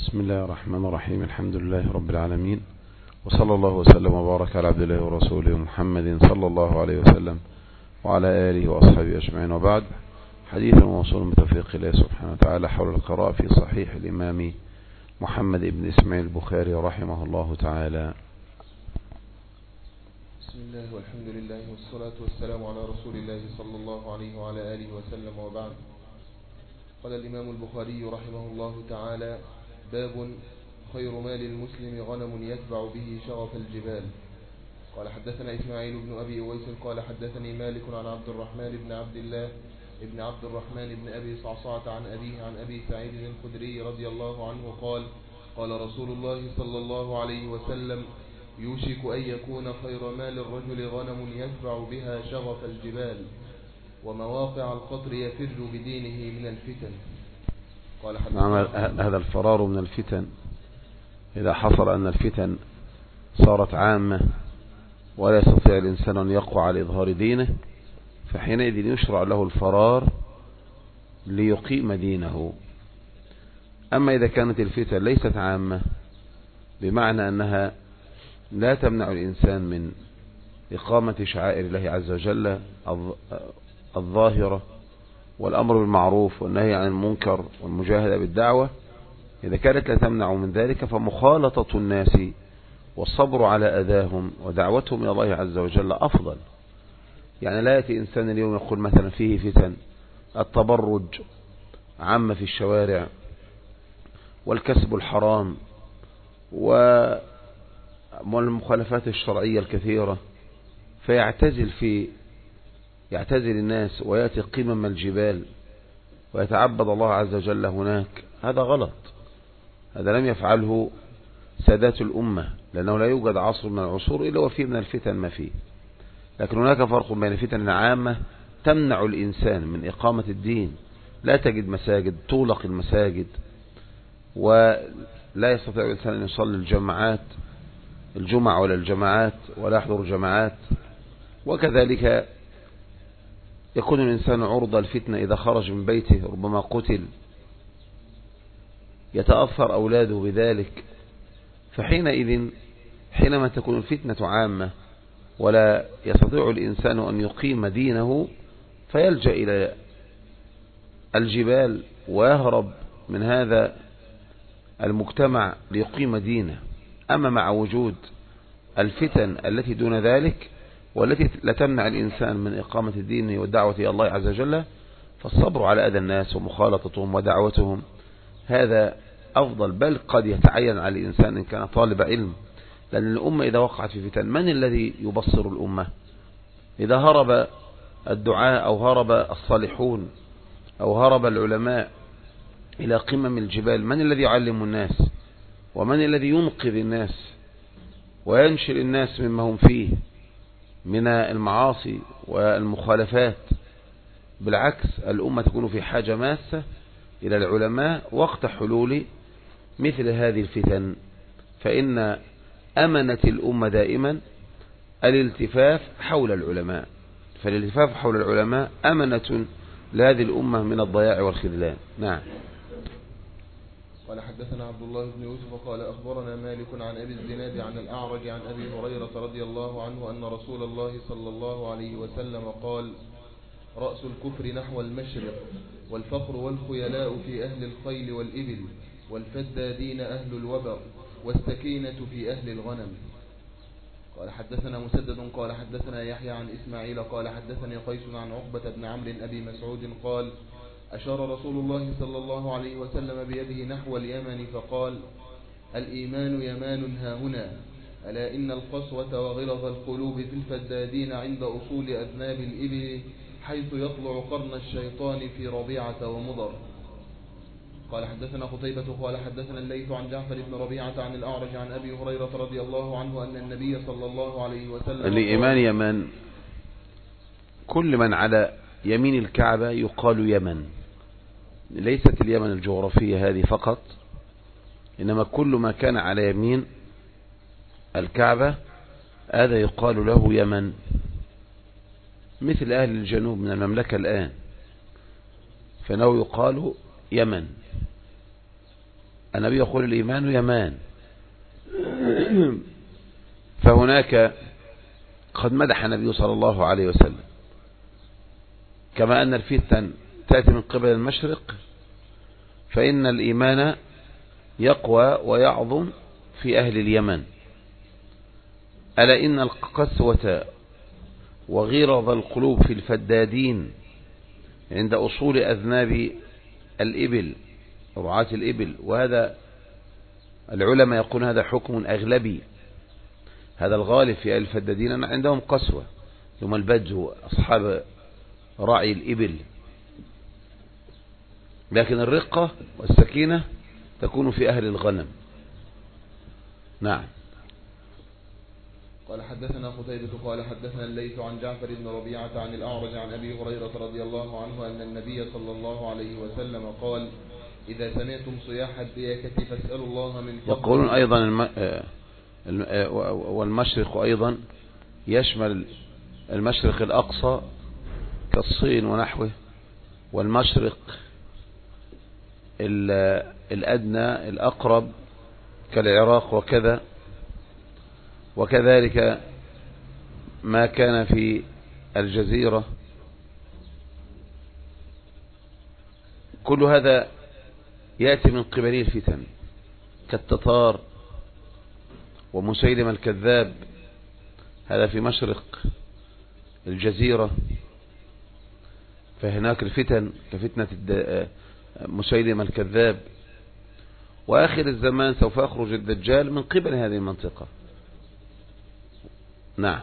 بسم الله الرحمن الرحيم. الحمد لله رب العالمين، وصلى الله وسلم وبارك على عبد الله ورسوله محمد صلى الله عليه وسلم وعلى آله وأصحابه أجمعين، وبعد. حديث موصول بتوفيق الله سبحانه وتعالى حول القراءة في صحيح الإمام محمد بن إسماعيل البخاري رحمه الله تعالى. بسم الله والحمد لله والصلاة والسلام على رسول الله صلى الله عليه وعلى آله وسلم، وبعد. قال الإمام البخاري رحمه الله تعالى: باب خير مال المسلم غنم يتبع به شغف الجبال. قال حدثنا إسماعيل بن أبي أويس قال حدثني مالك عن عبد الرحمن بن عبد الله ابن عبد الرحمن بن أبي صعصعة عن أبيه عن أبي سعيد الخدري رضي الله عنه قال: قال رسول الله صلى الله عليه وسلم: يوشك أن يكون خير مال الرجل غنم يتبع بها شغف الجبال، ومواقع القطر يفر بدينه من الفتن. قال هذا الفرار من الفتن إذا حصل أن الفتن صارت عامة ولا يستطيع الإنسان أن يقوى على إظهار دينه، فحينئذ يشرع له الفرار ليقيم دينه. أما إذا كانت الفتن ليست عامة، بمعنى أنها لا تمنع الإنسان من إقامة شعائر الله عز وجل الظاهرة والأمر بالمعروف والنهي عن المنكر والمجاهدة بالدعوة، إذا كانت لا تمنع من ذلك فمخالطة الناس والصبر على أذاهم ودعوتهم إلى الله عز وجل أفضل. يعني لا يأتي إنسان اليوم يقول مثلا فيه فتن التبرج عامة في الشوارع والكسب الحرام والمخالفات الشرعية الكثيرة، يعتزل الناس ويأتي قمم الجبال ويتعبد الله عز وجل هناك. هذا غلط، هذا لم يفعله سادات الأمة، لأنه لا يوجد عصر من العصور إلا وفيه من الفتن ما فيه. لكن هناك فرق بين فتن عامة تمنع الإنسان من إقامة الدين. لا تجد مساجد، تغلق المساجد، ولا يستطيع الإنسان أن يصلي الجمعة ولا الجماعات ولا يحضر جماعات. وكذلك يكون الإنسان عرضة الفتنة إذا خرج من بيته، ربما قتل، يتأثر أولاده بذلك. حينما تكون الفتنة عامة ولا يستطيع الإنسان أن يقيم دينه، فيلجأ إلى الجبال ويهرب من هذا المجتمع ليقيم دينه. أما مع وجود الفتن التي دون ذلك والتي لا تمنع الإنسان من إقامة الدين والدعوة إلى الله عز وجل، فالصبر على أذى الناس ومخالطتهم ودعوتهم هذا أفضل. بل قد يتعين على الإنسان إن كان طالب علم، لأن الأمة إذا وقعت في فتن من الذي يبصر الأمة؟ إذا هرب الدعاء أو هرب الصالحون أو هرب العلماء إلى قمم الجبال، من الذي يعلم الناس؟ ومن الذي ينقذ الناس وينشر الناس مما هم فيه من المعاصي والمخالفات؟ بالعكس، الأمة تكون في حاجة ماسة إلى العلماء وقت حلول مثل هذه الفتن، فإن أمنة الأمة دائما الالتفاف حول العلماء، فالالتفاف حول العلماء أمنة لهذه الأمة من الضياع والخذلان. نعم. قال حدثنا عبد الله بن يوسف قال أخبرنا مالك عن أبي الزناد عن الأعرج عن أبي هريرة رضي الله عنه أن رسول الله صلى الله عليه وسلم قال: رأس الكفر نحو المشرق، والفقر والخيلاء في أهل الخيل والإبل، والفدادين أهل الوبر، والسكينة في أهل الغنم. قال حدثنا مسدد قال حدثنا يحيى عن إسماعيل قال حدثني قيس عن عقبة بن عمرو أبي مسعود قال: أشار رسول الله صلى الله عليه وسلم بيده نحو اليمن فقال: الإيمان يمان هاهنا، ألا إن القسوة وغلظ القلوب في الفدادين عند أصول أذناب الإبل، حيث يطلع قرن الشيطان في ربيعة ومضر. قال حدثنا قتيبة قال حدثنا الليث عن جعفر بن ربيعة عن الأعرج عن أبي هريرة رضي الله عنه أن النبي صلى الله عليه وسلم الإيمان يمان، كل من على يمين الكعبة يقال يمن. ليست اليمن الجغرافية هذه فقط، إنما كل ما كان على يمين الكعبة هذا يقال له يمن، مثل أهل الجنوب من المملكة الآن، فإنه يقال يمن. النبي يقول الإيمان يمان. فهناك قد مدح النبي صلى الله عليه وسلم كما أن الفتن تأتي من قبل المشرق، فإن الإيمان يقوى ويعظم في أهل اليمن. ألا إن القسوة وغيرض القلوب في الفدادين عند أصول أذناب الإبل، رعاة الإبل، وهذا العلماء يقول هذا حكم أغلبي، هذا الغالب في أهل الفدادين عندهم قسوة، ثم البدو أصحاب راعي الإبل، لكن الرقة والسكينة تكون في أهل الغنم. نعم. قال حدثنا قتيبة قال حدثنا الليث عن جعفر بن ربيعة عن الأعرج عن أبي هريرة رضي الله عنه أن النبي صلى الله عليه وسلم قال: إذا سمعتم صياح الديكة فاسألوا الله من فضله. يقولون أيضا والمشرق أيضا يشمل المشرق الأقصى كالصين ونحوه، والمشرق الأدنى الأقرب كالعراق وكذا، وكذلك ما كان في الجزيرة. كل هذا يأتي من قبل الفتن كالتتار ومسيلم الكذاب، هذا في مشرق الجزيرة، فهناك الفتن كفتنة مسيلم الكذاب. وآخر الزمان سوف يخرج الدجال من قبل هذه المنطقة. نعم.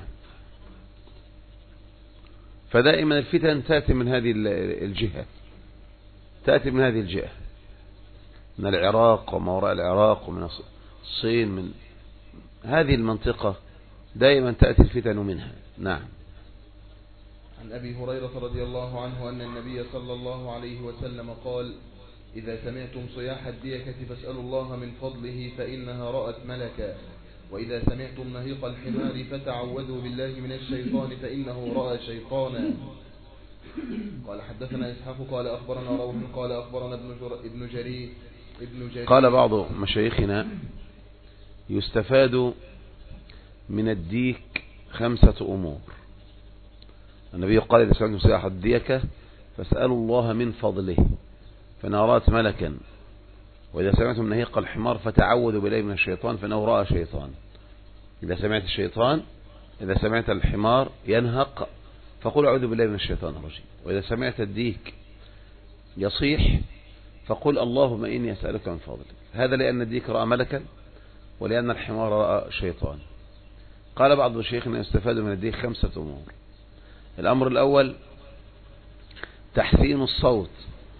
فدائما الفتن تأتي من هذه الجهة، تأتي من هذه الجهة، من العراق وما وراء العراق ومن الصين، من هذه المنطقة دائما تأتي الفتن منها. نعم. عن أبي هريرة رضي الله عنه أن النبي صلى الله عليه وسلم قال: إذا سمعتم صياح الديكة فاسألوا الله من فضله فإنها رأت ملكا، وإذا سمعتم نهيق الحمار فتعوذوا بالله من الشيطان فإنه رأى شيطانا. قال حدثنا إسحاق قال أخبرنا روح قال أخبرنا ابن جرير. قال بعض مشايخنا: يستفاد من الديك 5 أمور. النبي قال: إذا سمعتم صياح الديكة فاسألوا الله من فضله فإنها رأت ملكا، وإذا سمعتم نهيق الحمار فتعوذوا بالله من الشيطان فإنه رأى شيطان. إذا سمعت الشيطان، إذا سمعت الحمار ينهق فقل أعوذ بالله من الشيطان الرجيم، وإذا سمعت الديك يصيح فقل اللهم إني أسألك من فضلك. هذا لأن الديك رأى ملكا ولأن الحمار رأى شيطان. قال بعض الشيخنا يستفاد من الديك 5 أمور. الأمر الأول تحسين الصوت،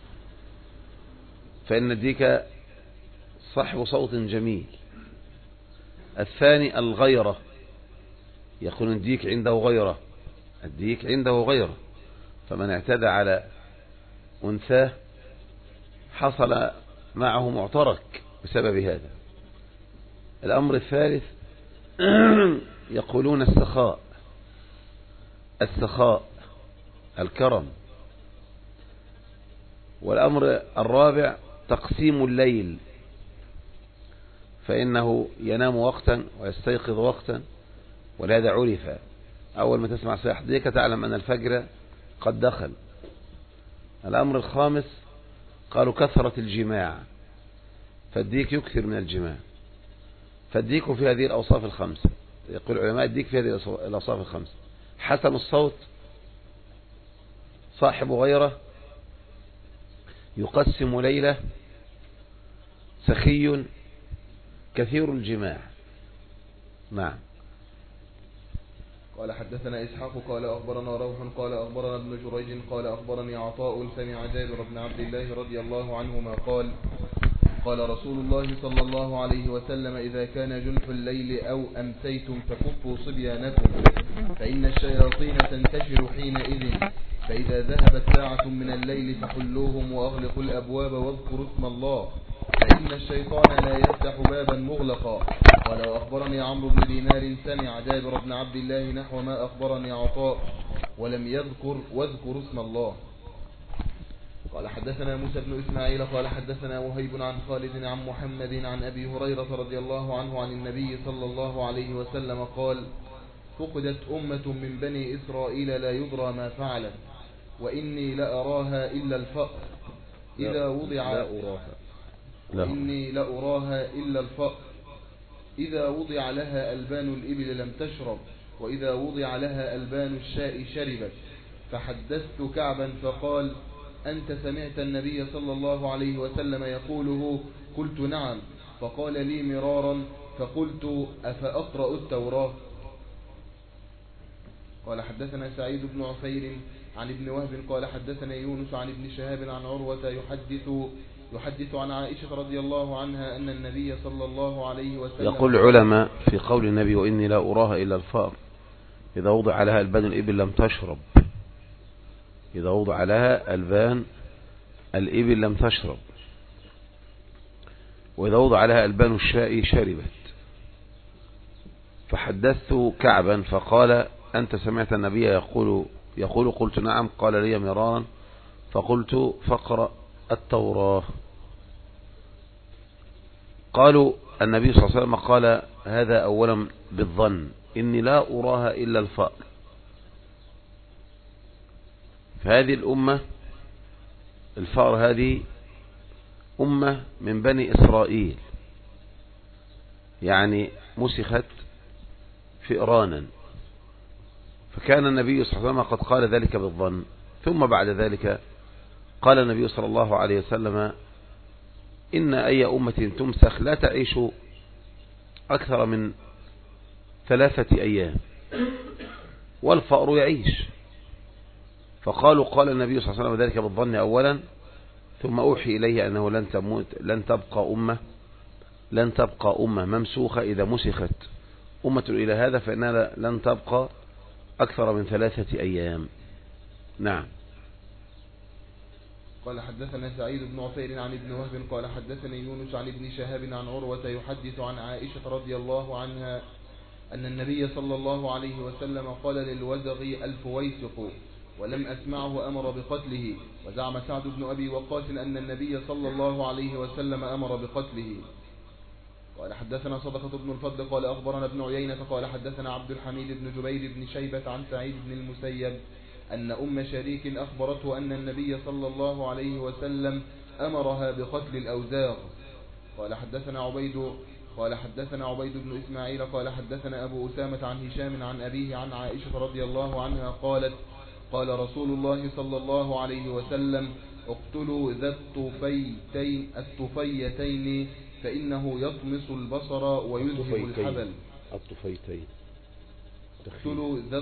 فإن الديك صاحب صوت جميل. الثاني الغيرة، يكون الديك عنده غيرة، الديك عنده غيرة، فمن اعتدى على أنثاه حصل معه معترك بسبب هذا. الأمر الثالث يقولون السخاء الكرم. والأمر الرابع تقسيم الليل، فإنه ينام وقتا ويستيقظ وقتا، ولهذا عرف أول ما تسمع صياح ديك تعلم أن الفجر قد دخل. الأمر الخامس قالوا كثرة الجماع، فالديك يكثر من الجماع، فالديك في هذه الأوصاف الخمسة. يقول العلماء الديك في هذه الأوصاف الخمسة: حسن الصوت، صاحب غيره، يقسم ليله، سخي، كثير الجماع. نعم. قال حدثنا إسحاق قال أخبرنا روح قال أخبرنا ابن جريج قال أخبرني عطاء سمع جابر بن عبد الله رضي الله عنهما قال: قال رسول الله صلى الله عليه وسلم: إذا كان جنح الليل أو أمسيتم فكفوا صبيانكم، فإن الشياطين تنتشر حينئذ، فإذا ذهبت ساعة من الليل فحلوهم وأغلقوا الأبواب واذكروا اسم الله، فإن الشيطان لا يفتح بابا مغلقا. قال وأخبرني عمرو بن دينار سمع جابر بن عبد الله نحو ما أخبرني عطاء ولم يذكر واذكروا اسم الله. قال حدثنا موسى بن إسماعيل قال حدثنا وهيب عن خالد عن محمد عن أبي هريرة رضي الله عنه عن النبي صلى الله عليه وسلم قال: فقدت أمة من بني إسرائيل لا يدرى ما فعلت، وإني لأراها إلا الفأر إذا إذا وضع لها ألبان الإبل لم تشرب، وإذا وضع لها ألبان الشاء شربت. فحدثت كعبا فقال: أنت سمعت النبي صلى الله عليه وسلم يقوله؟ قلت: نعم. فقال لي مرارا، فقلت: أفأقرأ التوراة؟ قال حدثنا سعيد بن عفير عن ابن وهب قال حدثنا يونس عن ابن شهاب عن عروة يحدث عن عائشة رضي الله عنها أن النبي صلى الله عليه وسلم يقول العلماء في قول النبي: وإني لا أراها إلا الفأر إذا وضع لها ألبان الإبل لم تشرب. إذا وضع لها ألبان الإبل لم تشرب، وإذا وضع لها ألبان الشاء شربت. فحدثت كعبا فقال: أنت سمعت النبي يقول؟ قلت: نعم. قال لي مرارا، فقلت: فاقرأ التوراة. قالوا النبي صلى الله عليه وسلم قال هذا أولا بالظن: إني لا أراها إلا الفأر. فهذه الأمة الفأر هذه أمة من بني إسرائيل، يعني مسخت فئرانا. فكان النبي صلى الله عليه وسلم قد قال ذلك بالظن. ثم بعد ذلك قال النبي صلى الله عليه وسلم: إن أي أمة تمسخ لا تعيش أكثر من 3 أيام، والفأر يعيش. فقالوا: قال النبي صلى الله عليه وسلم ذلك بالظن أولا، ثم أوحي إليه أنه لن تبقى أمة ممسوخة إذا مسخت أمة إلى هذا، فإنها لن تبقى أكثر من 3 أيام. نعم. قال حدثنا سعيد بن عفير عن ابن وهب قال حدثني يونس عن ابن شهاب عن عروة يحدث عن عائشة رضي الله عنها أن النبي صلى الله عليه وسلم قال للوزغ الفويسق ولم أسمعه أمر بقتله. وزعم سعد بن أبي وقاص أن النبي صلى الله عليه وسلم أمر بقتله. قال حدثنا صدقة بن الفضل قال أخبرنا ابن عيينة قال حدثنا عبد الحميد بن جبير بن شيبة عن سعيد بن المسيب أن أم شريك أخبرته أن النبي صلى الله عليه وسلم أمرها بقتل الأوزاغ. قال حدثنا عبيد بن إسماعيل قال حدثنا أبو أسامة عن هشام عن أبيه عن عائشة رضي الله عنها قالت: قال رسول الله صلى الله عليه وسلم: اقتلوا ذا الطفيتين فإنه يطمس البصر ويذهب الحبل. اقتلوا ذا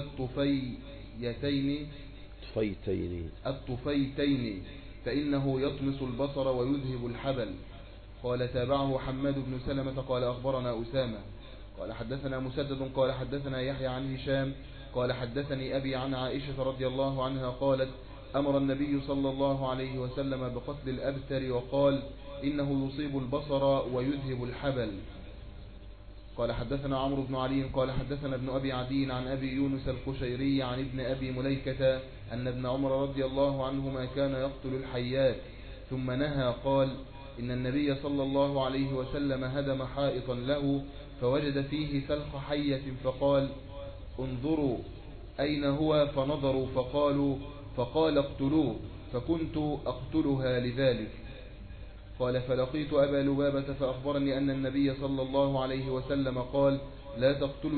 الطفيتين فإنه يطمس البصر ويذهب الحبل. قال تابعه حماد بن سلمة قال أخبرنا أسامة قال حدثنا مسدد قال حدثنا يحيى عن هشام قال حدثني أبي عن عائشة رضي الله عنها قالت: أمر النبي صلى الله عليه وسلم بقتل الأبتر وقال: إنه يصيب البصر ويذهب الحبل. قال حدثنا عمرو بن علي قال حدثنا ابن أبي عدي عن أبي يونس القشيري عن ابن أبي مليكة أن ابن عمر رضي الله عنهما كان يقتل الحيات ثم نهى. قال: إن النبي صلى الله عليه وسلم هدم حائطا له فوجد فيه سلخ حية فقال: انظروا أين هو؟ فنظروا فقال اقتلوه، فكنت أقتلها لذلك. قال: فلقيت أبا لبابة فأخبرني أن النبي صلى الله عليه وسلم قال: لا تقتلوا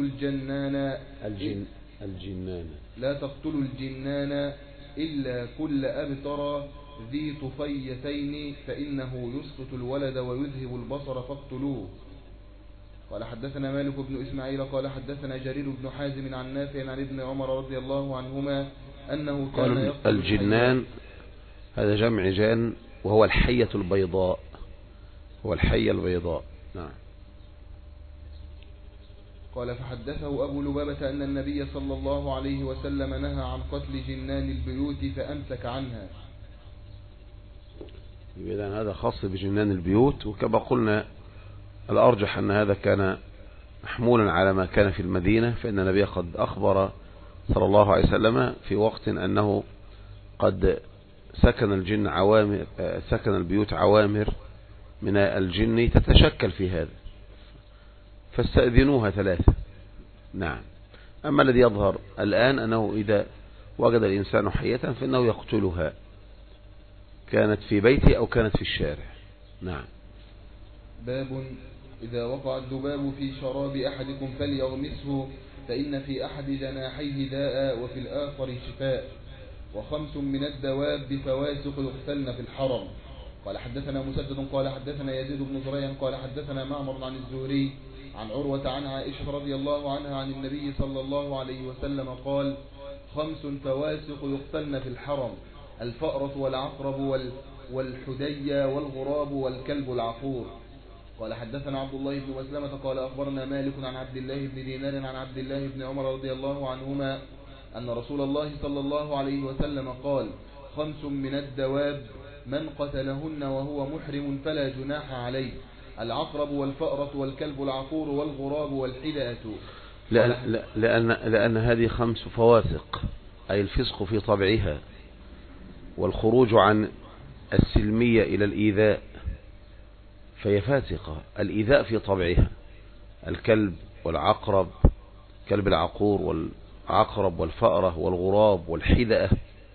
الجنان إلا كل أبتر ذي طفيتين فإنه يسقط الولد ويذهب البصر فاقتلوه. قال حدثنا مالك بن إسماعيل قال حدثنا جرير بن حازم عن نافع عن ابن عمر رضي الله عنهما أنه كان يقتل الجنان. هذا جمع جان وهو الحية البيضاء، نعم. قال فحدثه أبو لبابة أن النبي صلى الله عليه وسلم نهى عن قتل جنان البيوت فأمسك عنها. إذن هذا خاص بجنان البيوت، وكما قلنا الأرجح أن هذا كان محمولا على ما كان في المدينة، فإن النبي قد أخبر صلى الله عليه وسلم في وقت أنه قد سكن الجن عوامر، سكن البيوت عوامر من الجن تتشكل في هذا، فاستأذنوها 3. نعم. أما الذي يظهر الآن أنه إذا وجد الإنسان حية فإنه يقتلها، كانت في بيته أو كانت في الشارع. نعم. باب إذا وقع الذباب في شراب أحدكم فليغمسه، فإن في أحد جناحيه داء وفي الآخر شفاء. 5 من الدواب فواسق يقتلن في الحرم. قال حدثنا مسدد قال حدثنا يزيد بن زريع قال حدثنا معمر عن الزهري عن عروة عن عائشة رضي الله عنها عن النبي صلى الله عليه وسلم قال: 5 فواسق يقتلن في الحرم: الفأرة والعقرب والحدية والغراب والكلب العقور. قال حدثنا عبد الله بن مسلمة قال أخبرنا مالك عن عبد الله بن دينار عن عبد الله بن عمر رضي الله عنهما أن رسول الله صلى الله عليه وسلم قال: 5 من الدواب من قتلهن وهو محرم فلا جناح عليه: العقرب والفأرة والكلب العقور والغراب والحدأة. لأن هذه 5 فواسق، أي الفسق في طبعها والخروج عن السلمية إلى الإيذاء، فهي فاسقة. الإيذاء في طبعها: الكلب والعقرب، كلب العقور والعقرب والفأرة والغراب والحدأة،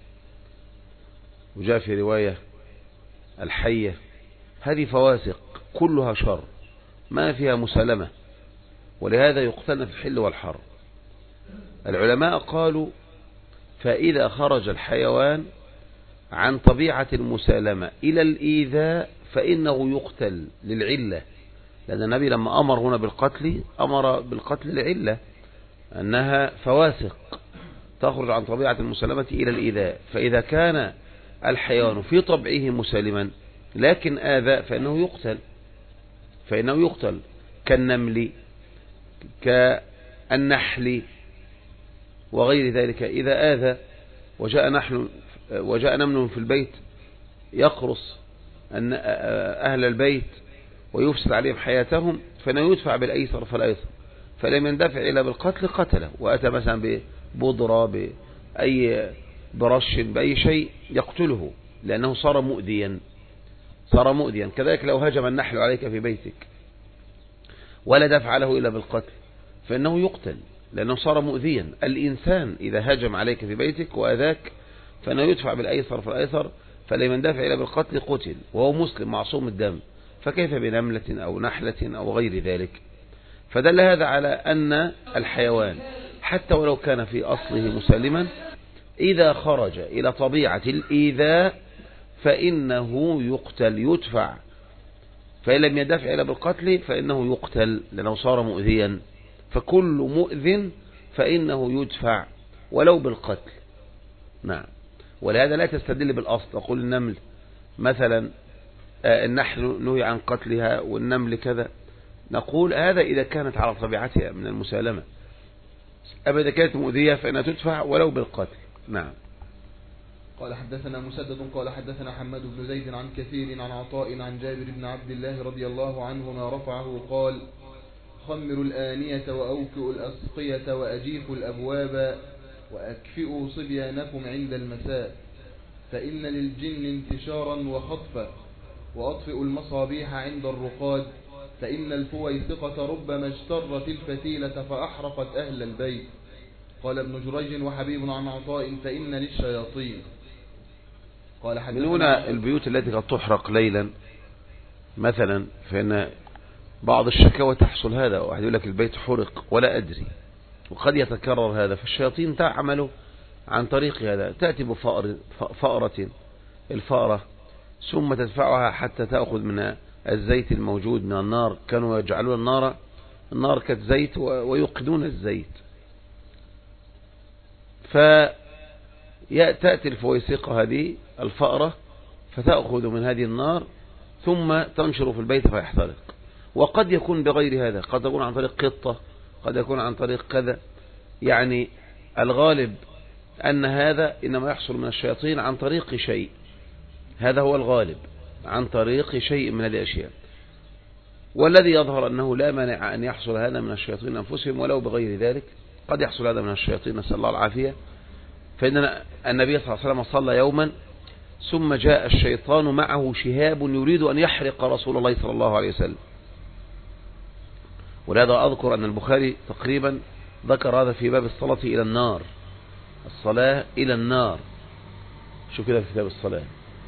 وجاء في رواية الحية. هذه فواسق كلها شر ما فيها مسالمة، ولهذا يقتلن في الحل والحرم. العلماء قالوا: فإذا خرج الحيوان عن طبيعة المسالمة إلى الإيذاء فإنه يقتل للعلة، لأن النبي لما أمر هنا بالقتل أمر بالقتل لعلة، أنها فواسق تخرج عن طبيعة المسالمة إلى الإيذاء. فإذا كان الحيوان في طبعه مسالما لكن آذى فإنه يقتل كالنمل كالنحل وغير ذلك. إذا آذى وجاء نمل في البيت يقرص أهل البيت ويفسد عليهم حياتهم فإنه يدفع بالأيسر فالأيسر، فلم يندفع إلا بالقتل قتله، وأتى مثلا ببودرة بأي برش بأي شيء يقتله، لأنه صار مؤذيا. كذلك لو هجم النحل عليك في بيتك ولا دفع له إلا بالقتل فإنه يقتل، لأنه صار مؤذيا. الإنسان إذا هجم عليك في بيتك وأذاك فإنه يدفع بالأيسر فالأيسر، فلم يندفع إلا بالقتل قتل، وهو مسلم معصوم الدم، فكيف بنملة أو نحلة أو غير ذلك؟ فدل هذا على أن الحيوان حتى ولو كان في أصله مسالما إذا خرج إلى طبيعة الإيذاء فإنه يقتل، يدفع. فإن لم يدفع إلا بالقتل فإنه يقتل لأنه صار مؤذيا. فكل مؤذن فإنه يدفع ولو بالقتل. نعم. ولهذا لا تستدل بالأصل تقول النمل مثلا النحل نهي عن قتلها والنمل كذا، نقول هذا إذا كانت على طبيعتها من المسالمة. أما إذا كانت مؤذية فإنها تدفع ولو بالقتل. نعم. قال حدثنا مسدد قال حدثنا حماد بن زيد عن كثير عن عطاء عن جابر بن عبد الله رضي الله عنهما رفعه قال: خمروا الآنية وأوكئوا الأسقية وأجيفوا الأبواب وأكفئوا صبيانكم عند المساء، فإن للجن انتشارا وخطفا، وأطفئوا المصابيح عند الرقاد، فإن الفويسقة ربما اشترت الفتيلة فأحرقت أهل البيت. قال ابن جريج وحبيب عن عطاء: فإن للشياطين. قال من هنا البيوت التي قد تحرق ليلا مثلا، فإن بعض الشكاوى تحصل هذا، واحد يقول لك البيت حرق ولا أدري، وقد يتكرر هذا. فالشياطين تعمل عن طريق هذا، تأتي بفأرة الفأرة ثم تدفعها حتى تأخذ من الزيت الموجود من النار. كانوا يجعلون النار كانت زيت ويوقدون الزيت، فتأتي الفويسقة هذه الفأرة فتأخذ من هذه النار ثم تنشر في البيت فيحترق. وقد يكون بغير هذا، قد يكون عن طريق قطة، قد يكون عن طريق كذا. يعني الغالب أن هذا إنما يحصل من الشياطين عن طريق شيء، هذا هو الغالب، عن طريق شيء من الأشياء. والذي يظهر أنه لا مانع أن يحصل هذا من الشياطين أنفسهم ولو بغير ذلك. قد يحصل هذا من الشياطين، نسأل الله العافية. فإن النبي صلى الله عليه وسلم صلى يوما ثم جاء الشيطان معه شهاب يريد أن يحرق رسول الله صلى الله عليه وسلم. ولهذا أذكر أن البخاري تقريبا ذكر هذا في باب الصلاة إلى النار، الصلاة إلى النار، شو كده في كتاب الصلاة.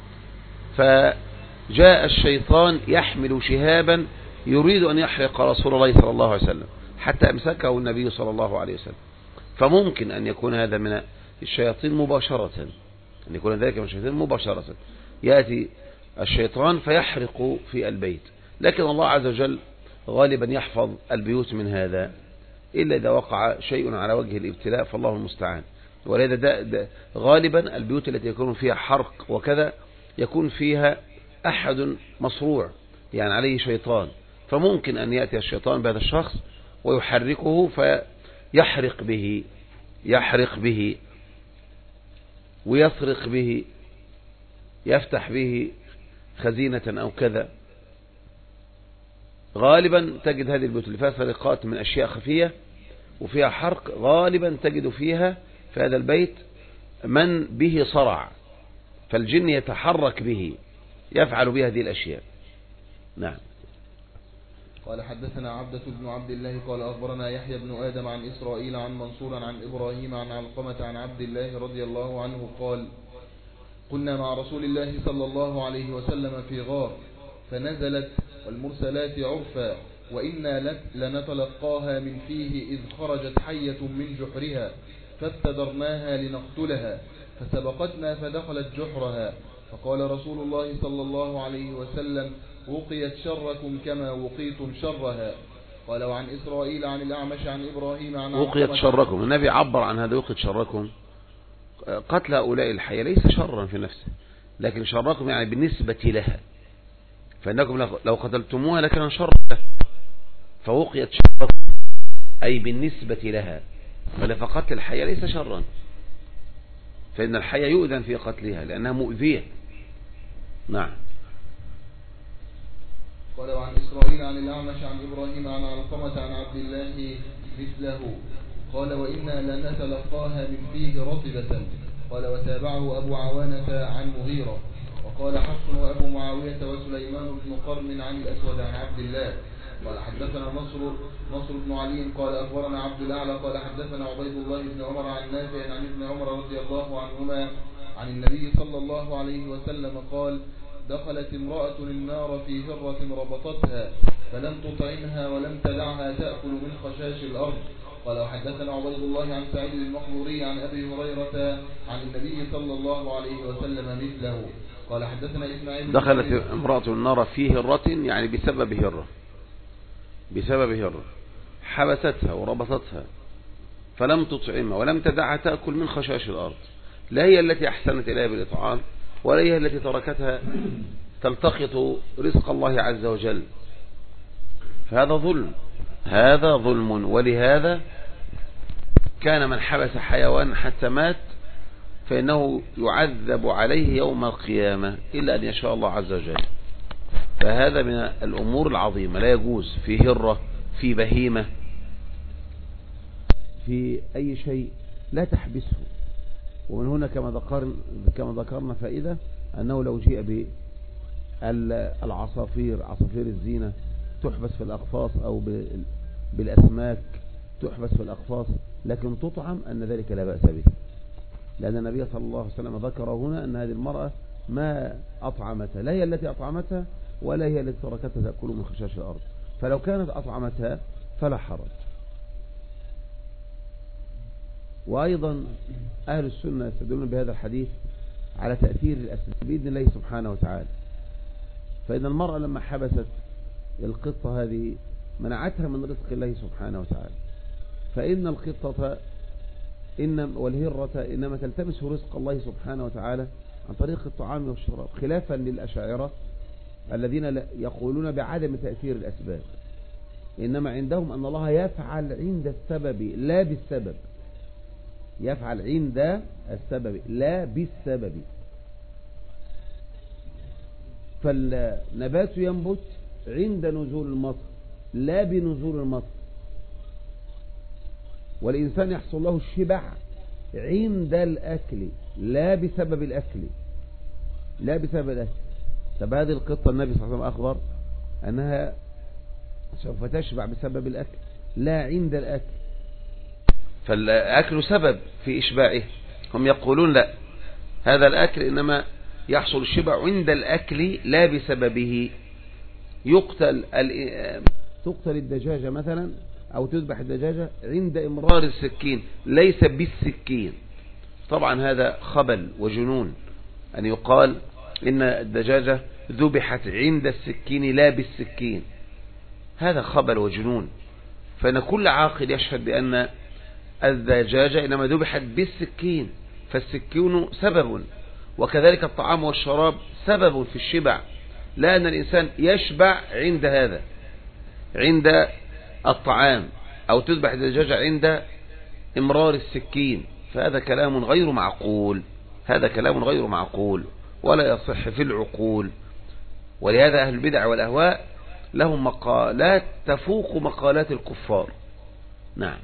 فجاء الشيطان يحمل شهابا يريد أن يحرق رسول الله صلى الله عليه وسلم حتى أمسكه النبي صلى الله عليه وسلم. فممكن أن يكون هذا من الشياطين مباشرة، أن يكون ذلك من الشياطين مباشرة، يأتي الشيطان فيحرق في البيت. لكن الله عز وجل غالبا يحفظ البيوت من هذا إلا إذا وقع شيء على وجه الابتلاء، فالله المستعان. ولذا غالبا البيوت التي يكون فيها حرق وكذا يكون فيها أحد مصروع، يعني عليه شيطان، فممكن أن يأتي الشيطان بهذا الشخص ويحركه فيحرق به، يحرق به ويسرق به، يفتح به خزينة أو كذا. غالبا تجد هذه البيوت اللي فيها سرقات من أشياء خفية وفيها حرق، غالبا تجد فيها في هذا البيت من به صرع، فالجن يتحرك به، يفعل به هذه الأشياء. نعم. قال حدثنا عبدة بن عبد الله قال أخبرنا يحيى بن آدم عن إسرائيل عن منصور عن إبراهيم عن علقمة عن عبد الله رضي الله عنه قال كنا مع رسول الله صلى الله عليه وسلم في غار فنزلت والمرسلات عرفا وإنا لنتلقاها من فيه إذ خرجت حية من جحرها فابتدرناها لنقتلها فسبقتنا فدخلت جحرها فقال رسول الله صلى الله عليه وسلم وقيت شركم كما وقيتم شرها. قال وعن إسرائيل عن الأعمش عن إبراهيم عن وقيت شركم، النبي عبر عن هذا وقيت شركم. قتل هؤلاء الحية ليس شرا في نفسه، لكن شركم يعني بالنسبة لها، فإنكم لو قتلتموها لكان شر له، فوقيت شركم أي بالنسبة لها، فقتل الحية ليس شرا، فإن الحية يؤذن في قتلها لأنها مؤذية. نعم. قال وعن إسرائيل عن الأعمش عن إبراهيم عن علقمة عن عبد الله مثله قال وإنا لنتلقاها من فيه رطبة. قال وتابعه أبو عوانة عن مغيرة. وقال حفص وأبو معاوية وسليمان بن قرن عن الأسود عن عبد الله. قال حدثنا نصر بن علي قال أخبرنا عبد الأعلى قال حدثنا عبيد الله بن عمر عن نافع عن ابن عمر رضي الله عنهما عن النبي صلى الله عليه وسلم قال دخلت امرأة النار في هرة ربطتها فلم تطعمها ولم تدعها تأكل من خشاش الأرض. قال حدثنا عبيد الله عن سعيد المقبوري عن أبي هريرة عن النبي صلى الله عليه وسلم مثله. قال حدثنا إسماعيل دخلت امرأة النار في هرة يعني بسبب هرة، بسبب هرة حبستها وربطتها فلم تطعمها ولم تدعها تأكل من خشاش الأرض، لا هي التي أحسنت إليها بالإطعام ولا هي التي تركتها تلتقط رزق الله عز وجل، فهذا ظلم، هذا ظلم. ولهذا كان من حبس حيوان حتى مات فإنه يعذب عليه يوم القيامة إلا أن يشاء الله عز وجل. فهذا من الأمور العظيمة، لا يجوز في هرة، في بهيمة، في أي شيء لا تحبسه. ومن هنا كما ذكرنا فائدة أنه لو جيء بالعصافير، عصافير الزينة تحبس في الأقفاص أو بالأسماك تحبس في الأقفاص لكن تطعم، أن ذلك لا بأس به، لأن النبي صلى الله عليه وسلم ذكر هنا أن هذه المرأة ما أطعمتها، لا هي التي أطعمتها ولا هي التي تركتها تأكل من خشاش الأرض، فلو كانت أطعمتها فلا حرج. وأيضا أهل السنة يستدلون بهذا الحديث على تأثير الأسباب بإذن الله سبحانه وتعالى. فإن المرأة لما حبست القطة هذه منعتها من رزق الله سبحانه وتعالى، فإن القطة والهرة إنما تلتمس رزق الله سبحانه وتعالى عن طريق الطعام والشراب، خلافا للأشاعرة الذين يقولون بعدم تأثير الأسباب، إنما عندهم أن الله يفعل عند السبب لا بالسبب، يفعل عند السبب لا بالسبب. فالنبات ينبت عند نزول المطر لا بنزول المطر، والإنسان يحصل له الشبع عند الأكل لا بسبب الأكل. لا بسبب الأكل. طب هذه القطة النبي صلى الله عليه وسلم أخبر أنها سوف تشبع بسبب الأكل لا عند الأكل، فالأكل سبب في إشباعه. هم يقولون لا، هذا الأكل إنما يحصل الشبع عند الأكل لا بسببه. تقتل الدجاجة مثلا أو تذبح الدجاجة عند إمرار السكين ليس بالسكين. طبعا هذا خبل وجنون أن يقال إن الدجاجة ذبحت عند السكين لا بالسكين، هذا خبل وجنون. فإن كل عاقل يشهد بأن الدجاجة إنما ذبحت بالسكين، فالسكين سبب، وكذلك الطعام والشراب سبب في الشبع، لا أن الإنسان يشبع عند هذا، عند الطعام، أو تذبح الدجاجة عند إمرار السكين. فهذا كلام غير معقول، هذا كلام غير معقول ولا يصح في العقول. ولهذا أهل البدع والأهواء لهم مقالات تفوق مقالات الكفار. نعم.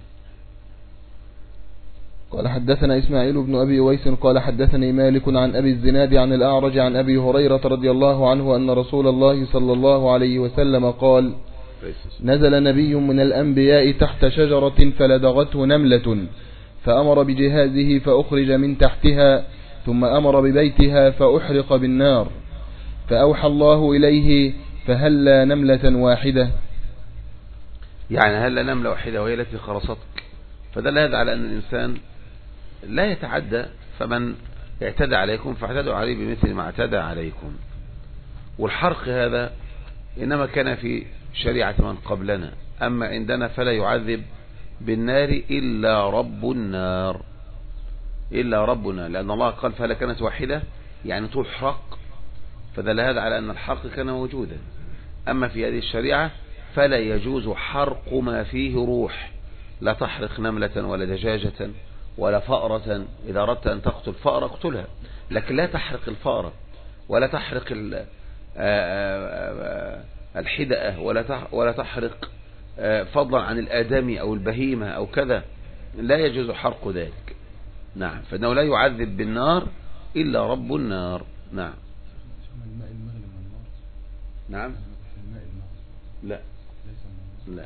قال حدثنا إسماعيل بن أبي ويس قال حدثني مالك عن أبي الزناد عن الأعرج عن أبي هريرة رضي الله عنه أن رسول الله صلى الله عليه وسلم قال: نزل نبي من الأنبياء تحت شجرة فلدغته نملة فأمر بجهازه فأخرج من تحتها، ثم أمر ببيتها فأحرق بالنار، فأوحى الله إليه: فهلا نملة واحدة. يعني هلا نملة واحدة وهي التي خرصتك. فدل هذا على أن الإنسان لا يتعدى، فمن اعتدى عليكم فاعتدوا عليه بمثل ما اعتدى عليكم. والحرق هذا إنما كان في شريعة من قبلنا، أما عندنا فلا يعذب بالنار إلا رب النار، إلا ربنا، لأن الله قال فهلا كانت واحدة يعني تحرق، فدل هذا على أن الحرق كان موجودا. أما في هذه الشريعة فلا يجوز حرق ما فيه روح، لا تحرق نملة ولا دجاجة ولا فأرة. إذا أردت أن تقتل فأرة اقتلها، لكن لا تحرق الفأرة ولا تحرق الحدأة ولا تحرق فضلا عن الآدمي أو البهيمة أو كذا، لا يجوز حرق ذلك. نعم. فإنه لا يعذب بالنار إلا رب النار. نعم. نعم. لا لا.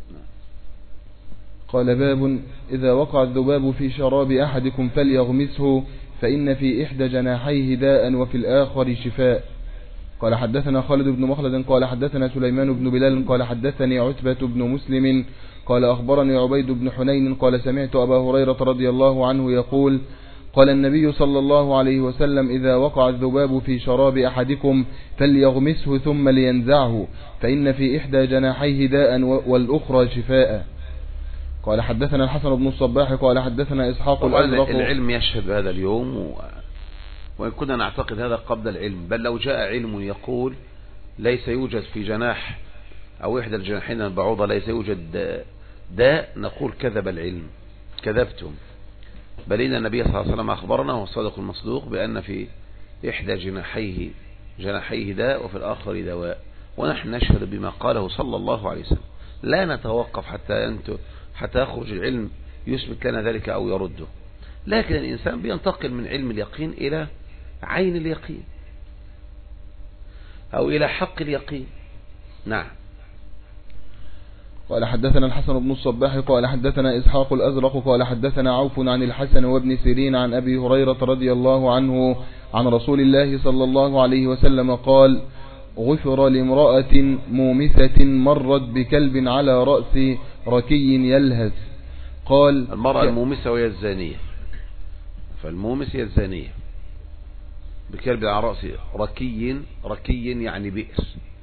قال: باب إذا وقع الذباب في شراب أحدكم فليغمسه، فإن في إحدى جناحيه داء وفي الآخر شفاء. قال حدثنا خالد بن مخلد قال حدثنا سليمان بن بلال قال حدثني عتبة بن مسلم قال أخبرني عبيد بن حنين قال سمعت أبا هريرة رضي الله عنه يقول: قال النبي صلى الله عليه وسلم: إذا وقع الذباب في شراب أحدكم فليغمسه ثم لينزعه، فإن في إحدى جناحيه داء والأخرى شفاء. قال حدثنا الحسن بن الصباح قال حدثنا إسحاق الأزرق. العلم يشهد هذا اليوم، وإن كنا نعتقد هذا قبل العلم، بل لو جاء علم يقول ليس يوجد في جناح أو إحدى الجناحين البعوضة ليس يوجد داء، نقول كذب العلم، كذبتم. بل إن النبي صلى الله عليه وسلم أخبرنا وهو الصادق المصدوق بأن في إحدى جناحيه داء وفي الآخر دواء، ونحن نشهد بما قاله صلى الله عليه وسلم، لا نتوقف حتى يخرج العلم يثبت لنا ذلك أو يرده. لكن الإنسان بينتقل من علم اليقين إلى عين اليقين أو إلى حق اليقين. نعم. قال حدثنا الحسن بن الصباح قال حدثنا إسحاق الأزرق قال حدثنا عوف عن الحسن وابن سيرين عن أبي هريرة رضي الله عنه عن رسول الله صلى الله عليه وسلم قال: غفر لامرأة مومسة مرت بكلب على رأس ركي يلهث. قال: المرأة المومسة وهي الزانية، فالمومس هي الزانية بكلب على رأس ركي يعني بئر.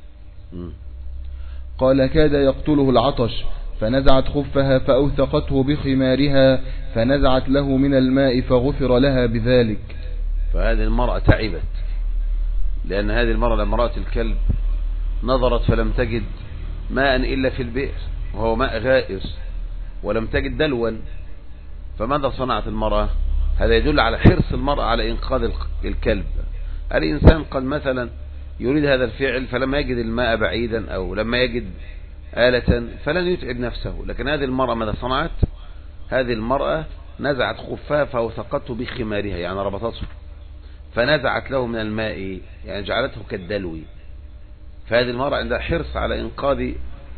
قال: كاد يقتله العطش فنزعت خفها فأوثقته بخمارها فنزعت له من الماء فغفر لها بذلك. فهذه المرأة تعبت، لأن هذه المرأة لما رأت الكلب نظرت فلم تجد ماء إلا في البئر وهو ماء غائر، ولم تجد دلوا، فماذا صنعت المرأة؟ هذا يدل على حرص المرأة على إنقاذ الكلب. الإنسان قد مثلا يريد هذا الفعل فلما يجد الماء بعيدا أو لما يجد آلة فلن يتعب نفسه، لكن هذه المرأة ماذا صنعت؟ هذه المرأة نزعت خفها فوثقته بخمارها، يعني ربطته، فنزعت له من الماء، يعني جعلته كالدلو. فهذه المرأة عندها حرص على إنقاذ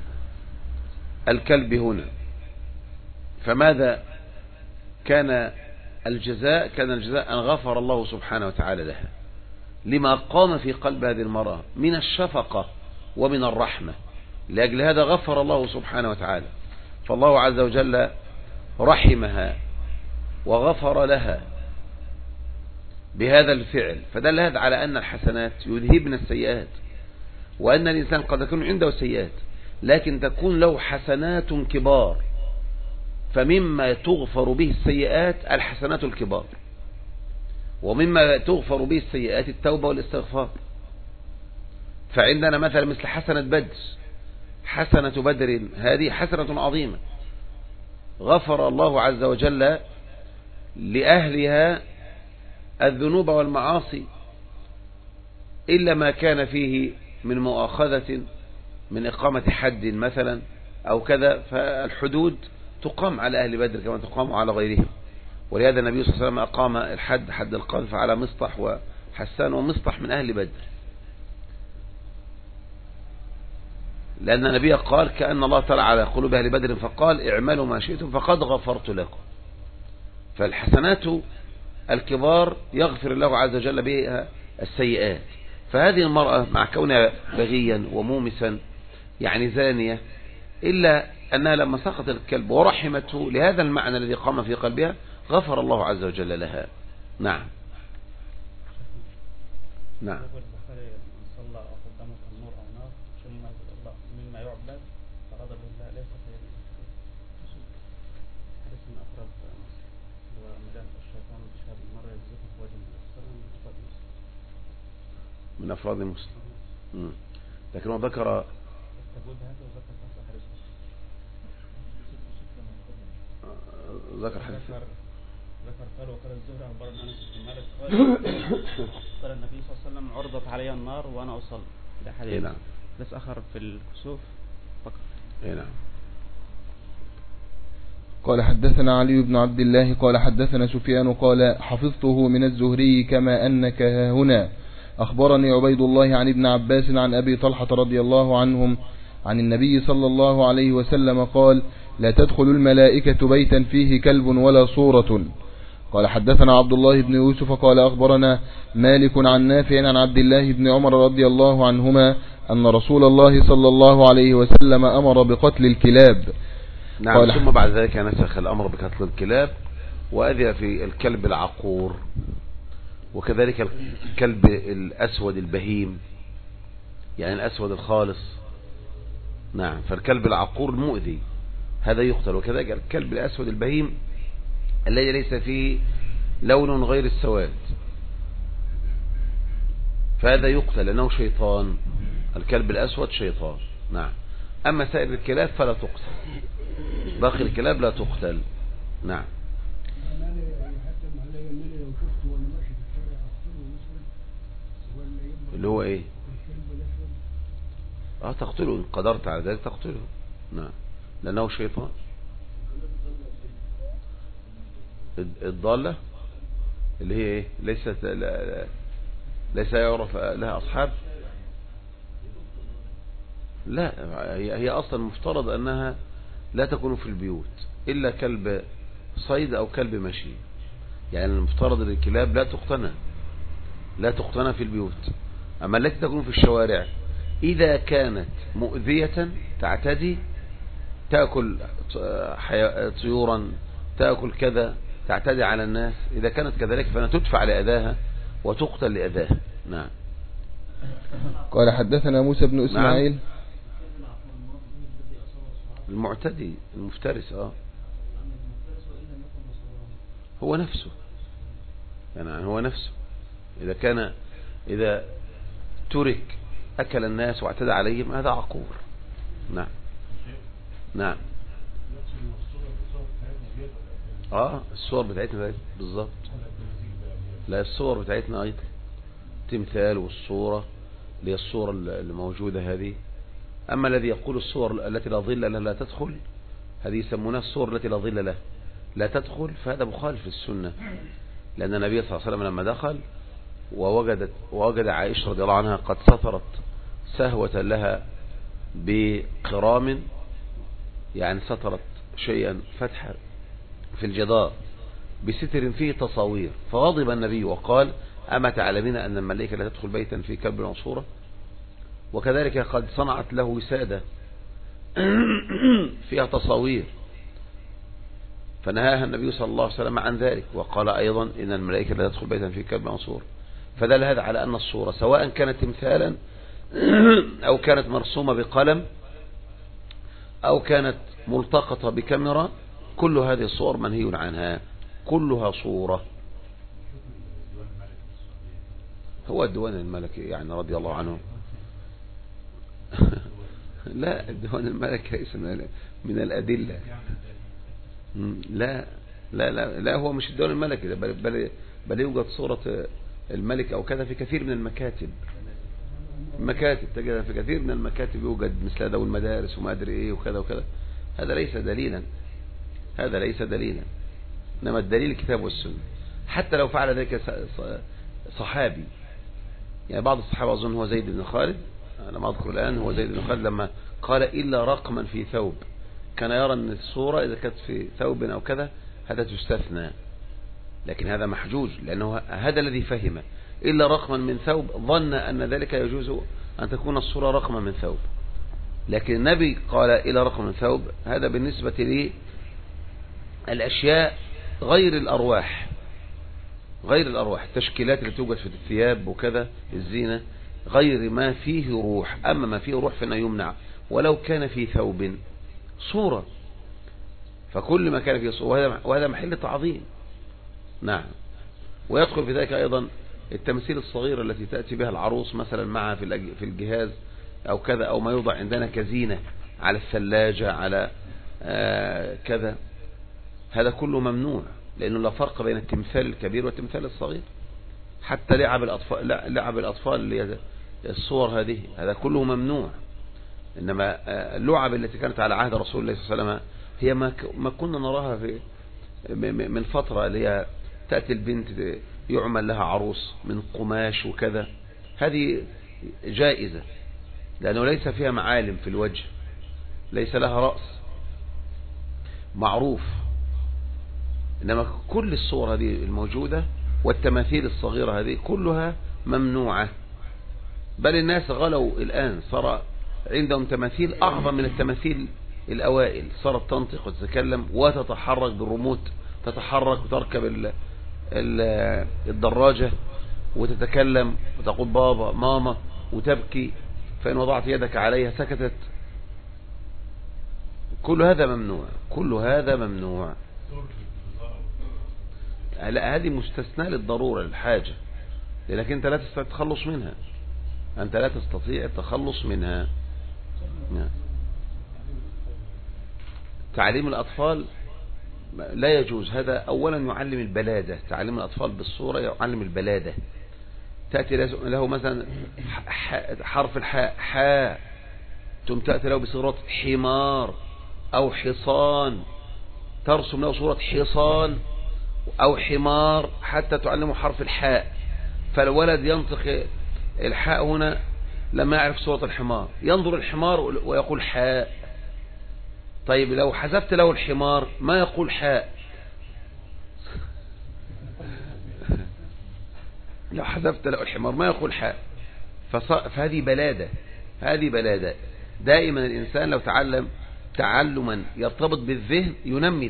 الكلب هنا. فماذا كان الجزاء؟ كان الجزاء أن غفر الله سبحانه وتعالى لها لما قام في قلب هذه المرأة من الشفقة ومن الرحمة. لأجل هذا غفر الله سبحانه وتعالى. فالله عز وجل رحمها وغفر لها بهذا الفعل، فدل هذا على أن الحسنات يذهبن السيئات، وأن الإنسان قد يكون عنده سيئات لكن تكون له حسنات كبار. فمما تغفر به السيئات الحسنات الكبار، ومما تغفر به السيئات التوبة والاستغفار. فعندنا مثلا مثل حسنة بدر، حسنة بدر هذه حسنة عظيمة، غفر الله عز وجل لأهلها الذنوب والمعاصي إلا ما كان فيه من مؤاخذة، من إقامة حد مثلا أو كذا، فالحدود تقام على أهل بدر كما تقام على غيرهم. ولهذا النبي صلى الله عليه وسلم أقام الحد، حد القذف، على مصطح وحسان، ومصطح من أهل بدر، لأن النبي قال كأن الله تعالى على قلوب أهل بدر فقال اعملوا ما شئتم فقد غفرت لكم. فالحسنات الكبار يغفر الله عز وجل بها السيئات. فهذه المرأة مع كونها بغيا ومومسا يعني زانية، إلا أنها لما سقط الكلب ورحمته لهذا المعنى الذي قام في قلبها غفر الله عز وجل لها. نعم نعم. من أفراد مسلم، لكنه ذكر حديث، ذكر قال وقال الزهري أخبرنا أنس بن مالك قال النبي صلى الله عليه وسلم عرضت علي النار وأنا أصلي. ده حديث نعم. بس أخر في الكسوف فقط. نعم. قال حدثنا علي بن عبد الله قال حدثنا سفيان قال حفظته من الزهري كما أنك هنا. أخبرني عبيد الله عن ابن عباس عن أبي طلحة رضي الله عنهم عن النبي صلى الله عليه وسلم قال لا تدخل الملائكة بيتا فيه كلب ولا صورة. قال حدثنا عبد الله بن يوسف قال أخبرنا مالك عن نافع عن عبد الله بن عمر رضي الله عنهما أن رسول الله صلى الله عليه وسلم أمر بقتل الكلاب. نعم. ثم بعد ذلك نسخ الأمر بقتل الكلاب وأذن في الكلب العقور، وكذلك الكلب الأسود البهيم، يعني الأسود الخالص. نعم. فالكلب العقور المؤذي هذا يقتل، وكذلك الكلب الأسود البهيم الذي ليس فيه لون غير السواد فهذا يقتل لأنه شيطان. الكلب الأسود شيطان. نعم. أما سائر الكلاب فلا تقتل، باقي الكلاب لا تقتل. نعم. اللي هو ايه؟ تقتله ان قدرت على ذلك تقتله. نعم. لأنه شيطان. الضالة اللي هي ايه؟ ليس يعرف لها أصحاب. لا، هي أصلا مفترض أنها لا تكون في البيوت إلا كلب صيد أو كلب مشي. يعني المفترض الكلاب لا تقتنى في البيوت. أما التي تكون في الشوارع إذا كانت مؤذية تعتدي، تأكل طيورا، تأكل كذا، تعتدي على الناس، إذا كانت كذلك فأنا تدفع لأذاها وتقتل لأذاها. نعم. قال حدثنا موسى بن إسماعيل. نعم. المعتدي المفترس هو نفسه، يعني هو نفسه إذا ترك أكل الناس واعتدى عليهم هذا عقور. نعم. نعم. الصور بتاعتنا بالضبط. لا، الصور بتاعتنا أيضا تمثال، والصورة اللي هي الصورة اللي موجودة هذه. أما الذي يقول الصور التي لا ظل لها لا تدخل، هذه يسمونها الصور التي لا ظل لها لا تدخل، فهذا مخالف للسنة. لأن النبي صلى الله عليه وسلم لما دخل ووجد عائشة رضي الله عنها قد سترت سهوة لها بقرام، يعني سترت شيئا فتحا في الجدار بستر فيه تصاوير، فغضب النبي وقال: أما تعلمين أن الملائكة لا تدخل بيتا في كلب أو صورة؟ وكذلك قد صنعت له وسادة فيها تصاوير، فنهاها النبي صلى الله عليه وسلم عن ذلك، وقال أيضا إن الملائكة لا تدخل بيتا في كلب أو صورة. فدل هذا على أن الصورة سواء كانت تمثالا أو كانت مرسومة بقلم أو كانت ملتقطة بكاميرا، كل هذه الصور منهي عنها، كلها صورة. هو الديوان الملكي يعني رضي الله عنه لا، الديوان الملكي ليس من الأدلة. لا لا لا لا، هو مش الديوان الملكي، بل يوجد صورة الملك أو كذا في كثير من المكاتب تجد في كثير من المكاتب يوجد مثل هذا، والمدارس وما أدري إيه وكذا وكذا. هذا ليس دليلا، إنما الدليل الكتاب والسنة. حتى لو فعل ذلك صحابي، يعني بعض الصحابة أظن هو زيد بن خالد، أنا ما أذكر الآن، هو زيد بن خالد لما قال إلا رقما في ثوب، كان يرى أن الصورة إذا كانت في ثوب أو كذا هذا تستثنى، لكن هذا محجوج لأنه هذا الذي فهمه. إلا رقما من ثوب ظن أن ذلك يجوز أن تكون الصورة رقما من ثوب، لكن النبي قال إلا رقم من ثوب. هذا بالنسبة للأشياء غير الأرواح، التشكيلات اللي توجد في الثياب وكذا، الزينة، غير ما فيه روح. أما ما فيه روح فإنه يمنع ولو كان في ثوب صورة، فكل ما كان فيه صورة، وهذا محل تعظيم. نعم. ويدخل في ذلك أيضا التمثيل الصغير التي تأتي بها العروس مثلا معها في الجهاز أو كذا، أو ما يوضع عندنا كزينة على الثلاجة على كذا، هذا كله ممنوع، لأنه لا فرق بين التمثال الكبير والتمثال الصغير. حتى لعب الأطفال الصور هذا كله ممنوع. إنما اللعب التي كانت على عهد رسول الله صلى الله عليه وسلم هي ما كنا نراها من فترة، اللي هي تأتي البنت يعمل لها عروس من قماش وكذا، هذه جائزة لأنه ليس فيها معالم في الوجه، ليس لها رأس معروف. إنما كل الصور هذه الموجودة والتماثيل الصغيرة هذه كلها ممنوعة، بل الناس غلوا الآن، صار عندهم تماثيل أعظم من التماثيل الأوائل، صارت تنطق وتتكلم وتتحرك بالريموت، تتحرك وتركب الدراجة وتتكلم وتقول بابا ماما وتبكي، فإن وضعت يدك عليها سكتت. كل هذا ممنوع. لا، هذه مستثنى للضرورة للحاجة، لأنك أنت لا تستطيع التخلص منها. تعليم الأطفال لا يجوز. هذا أولا يعلم البلادة، تعليم الأطفال بالصورة يعلم البلادة. تأتي له مثلا حرف الحاء حاء، ثم تأتي له بصورة حمار أو حصان، ترسم له صورة حصان أو حمار حتى تعلمه حرف الحاء. فالولد ينطق الحاء هنا لما يعرف صورة الحمار، ينظر الحمار ويقول حاء. طيب لو حذفت له الحمار ما يقول حاء، لو حذفت له الحمار ما يقول حاء. فهذه بلادة. دائما الإنسان لو تعلم تعلما يرتبط بالذهن ينمي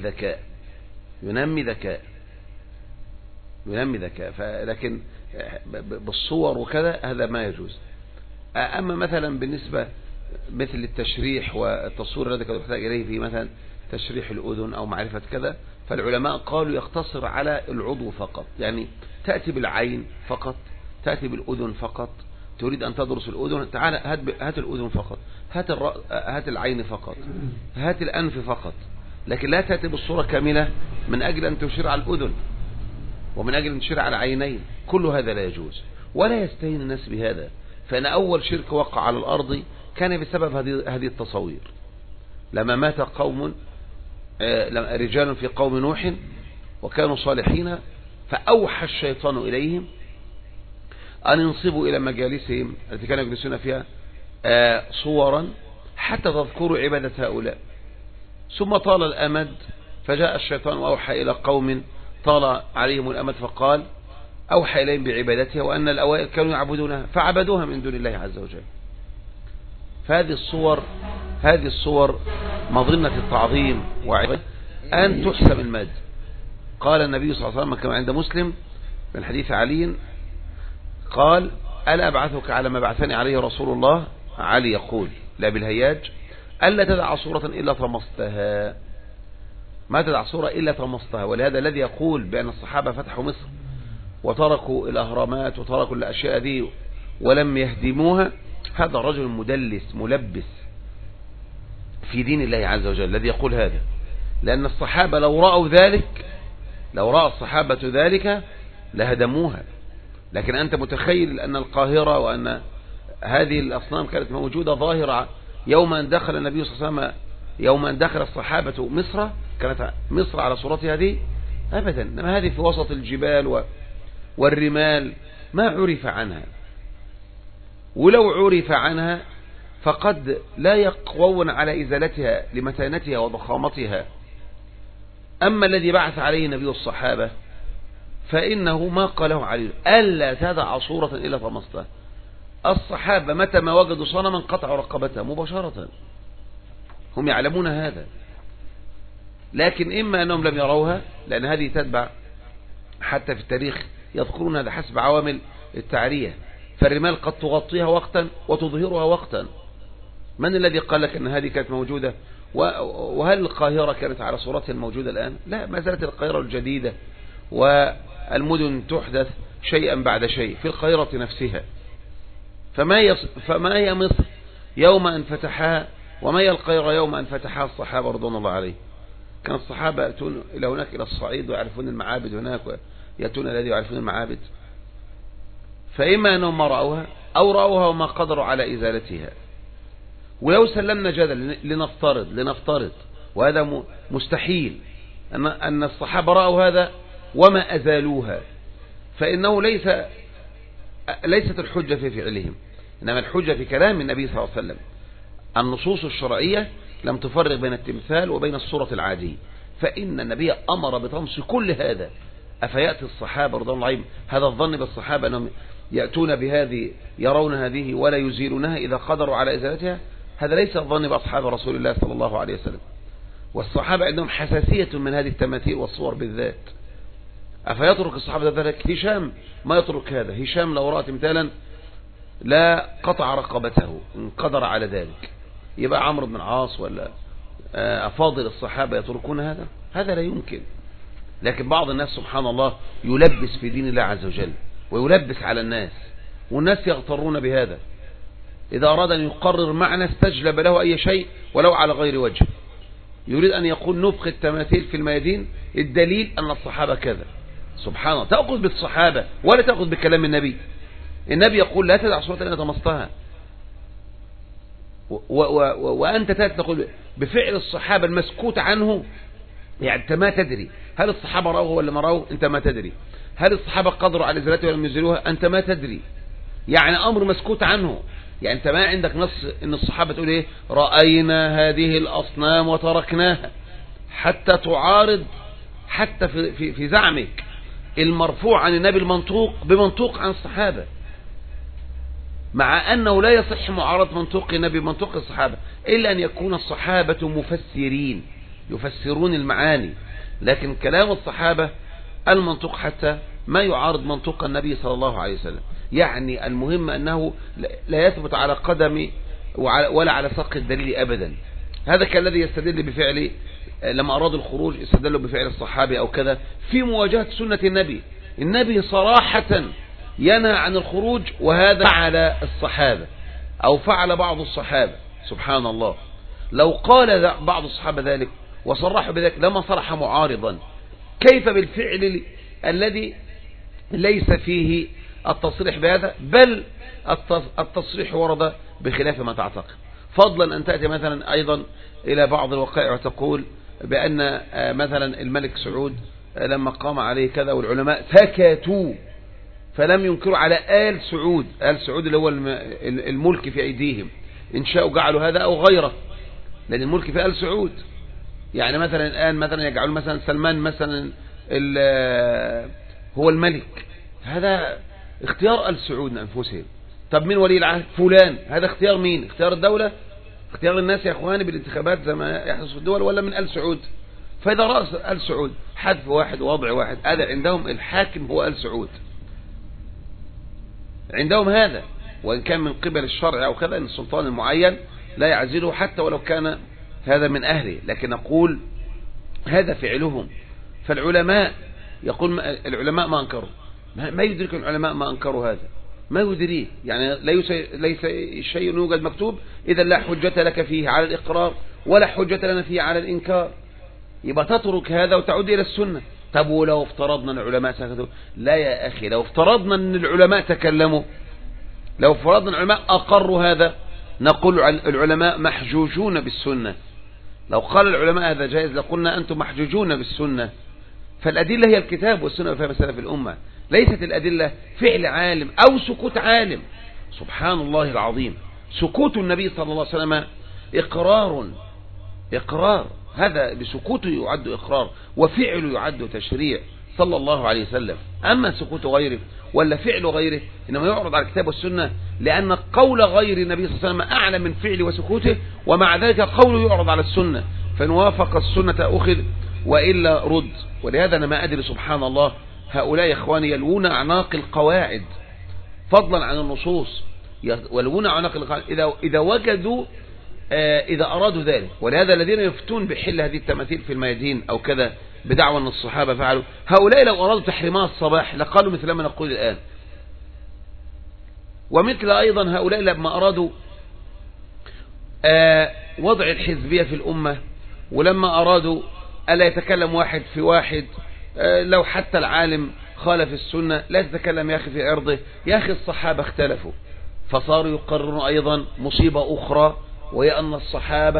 ذكاء. لكن بالصور وكذا هذا ما يجوز. أما مثلا بالنسبة مثل التشريح والتصوير الذي قد يحتاج إليه في مثلا تشريح الأذن أو معرفة كذا، فالعلماء قالوا يقتصر على العضو فقط، يعني تأتي بالعين فقط، تأتي بالأذن فقط. تريد أن تدرس الأذن، تعال هات الأذن فقط، هات العين فقط، هات الأنف فقط، لكن لا تأتي بالصورة كاملة من أجل أن تشير على الأذن ومن أجل أن تشير على العينين. كل هذا لا يجوز، ولا يستهين الناس بهذا. فإن أول شرك وقع على الأرض كان بسبب هذه التصوير. لما مات رجال في قوم نوح وكانوا صالحين، فأوحى الشيطان إليهم أن ينصبوا إلى مجالسهم التي كانوا يجلسون فيها صورا حتى تذكروا عبادة هؤلاء. ثم طال الأمد فجاء الشيطان وأوحى إلى قوم طال عليهم الأمد فقال أوحى إليهم بعبادتها وأن الأوائل كانوا يعبدونها فعبدوها من دون الله عز وجل. هذه الصور مظنة التعظيم وعبادة أن تحسب المد. قال النبي صلى الله عليه وسلم كما عند مسلم من حديث علي قال ألا أبعثك على ما بعثني عليه رسول الله. علي يقول لا بالهياج ألا تدع صورة إلا طمستها، ما تدع صورة إلا طمستها. ولهذا الذي يقول بأن الصحابة فتحوا مصر وتركوا الأهرامات وتركوا الأشياء دي ولم يهدموها هذا رجل مدلس ملبس في دين الله عز وجل الذي يقول هذا. لأن الصحابة لو رأى الصحابة ذلك لهدموها. لكن أنت متخيل أن القاهرة وأن هذه الأصنام كانت موجودة ظاهرة يوم أن دخل النبي صلى الله عليه وسلم، يوم أن دخل الصحابة مصر كانت مصر على صورتها دي أبدا. إنما هذه في وسط الجبال والرمال ما عرف عنها، ولو عرف عنها فقد لا يقوون على إزالتها لمتانتها وضخامتها. أما الذي بعث عليه النبي الصحابة فإنه ما قاله عليه ألا تدع صورة إلا طمستها. الصحابة متى ما وجدوا صنما قطعوا رقبتها مباشرة، هم يعلمون هذا. لكن إما أنهم لم يروها لأن هذه تتبع حتى في التاريخ يذكرون هذا حسب عوامل التعرية، فالرمال قد تغطيها وقتا وتظهرها وقتا. من الذي قال لك أن هذه كانت موجودة؟ وهل القاهرة كانت على صورتها الموجودة الآن؟ لا، ما زالت القاهرة الجديدة والمدن تحدث شيئا بعد شيء في القاهرة نفسها. فما هي مصر يوم أن فتحها وما هي القاهرة يوم أن فتحها الصحابة رضوان الله عليه؟ كان الصحابة يأتون إلى هناك إلى الصعيد ويعرفون المعابد هناك ويأتون الذي يعرفون المعابد. فإما أنهم ما رأوها أو رأوها وما قدروا على إزالتها. ولو سلمنا جدل لنفترض وهذا مستحيل أن الصحابة رأوا هذا وما أزالوها، فإنه ليست الحجة في فعلهم، إنما الحجة في كلام النبي صلى الله عليه وسلم. النصوص الشرعية لم تفرق بين التمثال وبين الصورة العادية، فإن النبي أمر بطمس كل هذا. أفيأتي الصحابة رضي الله عنهم هذا الظن بالصحابة أنهم يأتون بهذه يرون هذه ولا يزيلونها إذا قدروا على إزالتها؟ هذا ليس الظن بأصحاب رسول الله صلى الله عليه وسلم. والصحابة عندهم حساسية من هذه التماثيل والصور بالذات. أفيترك الصحابة ذلك؟ هشام ما يترك هذا. هشام لو رأى تمثالا لا قطع رقبته إن قدر على ذلك. يبقى عمرو بن العاص ولا أفاضل الصحابة يتركون هذا؟ هذا لا يمكن. لكن بعض الناس سبحان الله يلبس في دين الله عز وجل ويلبس على الناس، والناس يغترون بهذا. إذا أراد أن يقرر معنى استجلب له أي شيء ولو على غير وجه. يريد أن يقول نفخ التماثيل في الميادين، الدليل أن الصحابة كذا. سبحان الله، تأخذ بالصحابة ولا تأخذ بكلام النبي. النبي يقول لا تدع صورة إلا طمستها، وأنت تقول بفعل الصحابة المسكوت عنه. يعني أنت ما تدري هل الصحابة رأوه ولا ما رأوه، أنت ما تدري. هل الصحابة قدروا على إزالته ولا يزيلوها، أنت ما تدري. يعني أمر مسكوت عنه. يعني أنت ما عندك نص إن الصحابة تقول إيه رأينا هذه الأصنام وتركناها، حتى تعارض حتى في زعمك المرفوع عن النبي المنطوق بمنطوق عن الصحابة، مع أنه لا يصح معارضة منطوق النبي بمنطوق الصحابة إلا أن يكون الصحابة مفسرين يفسرون المعاني. لكن كلام الصحابة المنطوق حتى ما يعارض منطوق النبي صلى الله عليه وسلم. يعني المهم أنه لا يثبت على قدم ولا على ساق الدليل أبدا. هذا كالذي يستدل بفعل لما أرادوا الخروج استدلوا بفعل الصحابي أو كذا في مواجهة سنة النبي. النبي صراحة ينهى عن الخروج، وهذا فعل الصحابة أو فعل بعض الصحابة. سبحان الله، لو قال بعض الصحابة ذلك وصرحوا بذلك لما صرح معارضا. كيف بالفعل الذي ليس فيه التصريح بهذا، بل التصريح ورد بخلاف ما تعتقد. فضلا أن تأتي مثلا أيضا إلى بعض الوقائع وتقول بأن مثلا الملك سعود لما قام عليه كذا والعلماء سكتوا، فلم ينكروا على آل سعود. آل سعود اللي هو الملك في أيديهم، إن شاءوا جعلوا هذا أو غيره، لأن الملك في آل سعود. يعني مثلا الآن مثلا يجعلوا مثلا سلمان مثلا هو الملك، هذا اختيار آل سعود من أنفسهم. طب مين ولي العهد؟ فلان. هذا اختيار مين؟ اختيار الدولة، اختيار الناس يا اخواني بالانتخابات زي ما يحدث في الدول، ولا من آل سعود؟ فإذا رأس آل سعود حذف واحد ووضع واحد، هذا عندهم الحاكم هو آل سعود، عندهم هذا، وإن كان من قبل الشرع أو كذا، أن السلطان المعين لا يعزله حتى ولو كان هذا من أهله، لكن أقول هذا فعلهم. فالعلماء يقول العلماء ما أنكروا، ما يدرك العلماء ما أنكروا هذا، ما يدريه، يعني ليس شيء يوجد مكتوب، إذا لا حجة لك فيه على الإقرار ولا حجة لنا فيه على الإنكار، يبقى تترك هذا وتعود إلى السنة. طب ولو افترضنا أن العلماء سكتوا؟ لا يا أخي، لو افترضنا أن العلماء تكلموا، لو افترضنا العلماء أقروا هذا، نقول العلماء محجوجون بالسنة. لو قال العلماء هذا جائز لقلنا أنتم محجوجون بالسنة. فالأدلة هي الكتاب والسنة وفهم سلف الأمة، ليست الأدلة فعل عالم أو سكوت عالم. سبحان الله العظيم، سكوت النبي صلى الله عليه وسلم إقرار، هذا بسكوته يعد إقرار، وفعله يعد تشريع صلى الله عليه وسلم. أما سكوت غيره ولا فعل غيره إنما يعرض على الكتاب والسنة، لأن قول غير النبي صلى الله عليه وسلم أعلى من فعله وسكوته، ومع ذلك قوله يعرض على السنة، فإن وافق السنة أخذ وإلا رد. ولهذا أنا ما أدري سبحان الله، هؤلاء يا إخواني يلوون أعناق القواعد فضلا عن النصوص، يلوون أعناق القواعد إذا وجدوا إذا أرادوا ذلك. ولهذا الذين يفتون بحل هذه التماثيل في الميادين أو كذا بدعوى أن الصحابة فعلوا، هؤلاء لو أرادوا تحريمها الصباح لقالوا مثل ما نقول الآن. ومثل أيضا هؤلاء لما أرادوا وضع الحزبية في الأمة، ولما أرادوا ألا يتكلم واحد في واحد، لو حتى العالم خالف السنة لا تتكلم يا أخي في عرضه، يا أخي الصحابة اختلفوا، فصاروا يقررون أيضا مصيبة أخرى، وهي أن الصحابة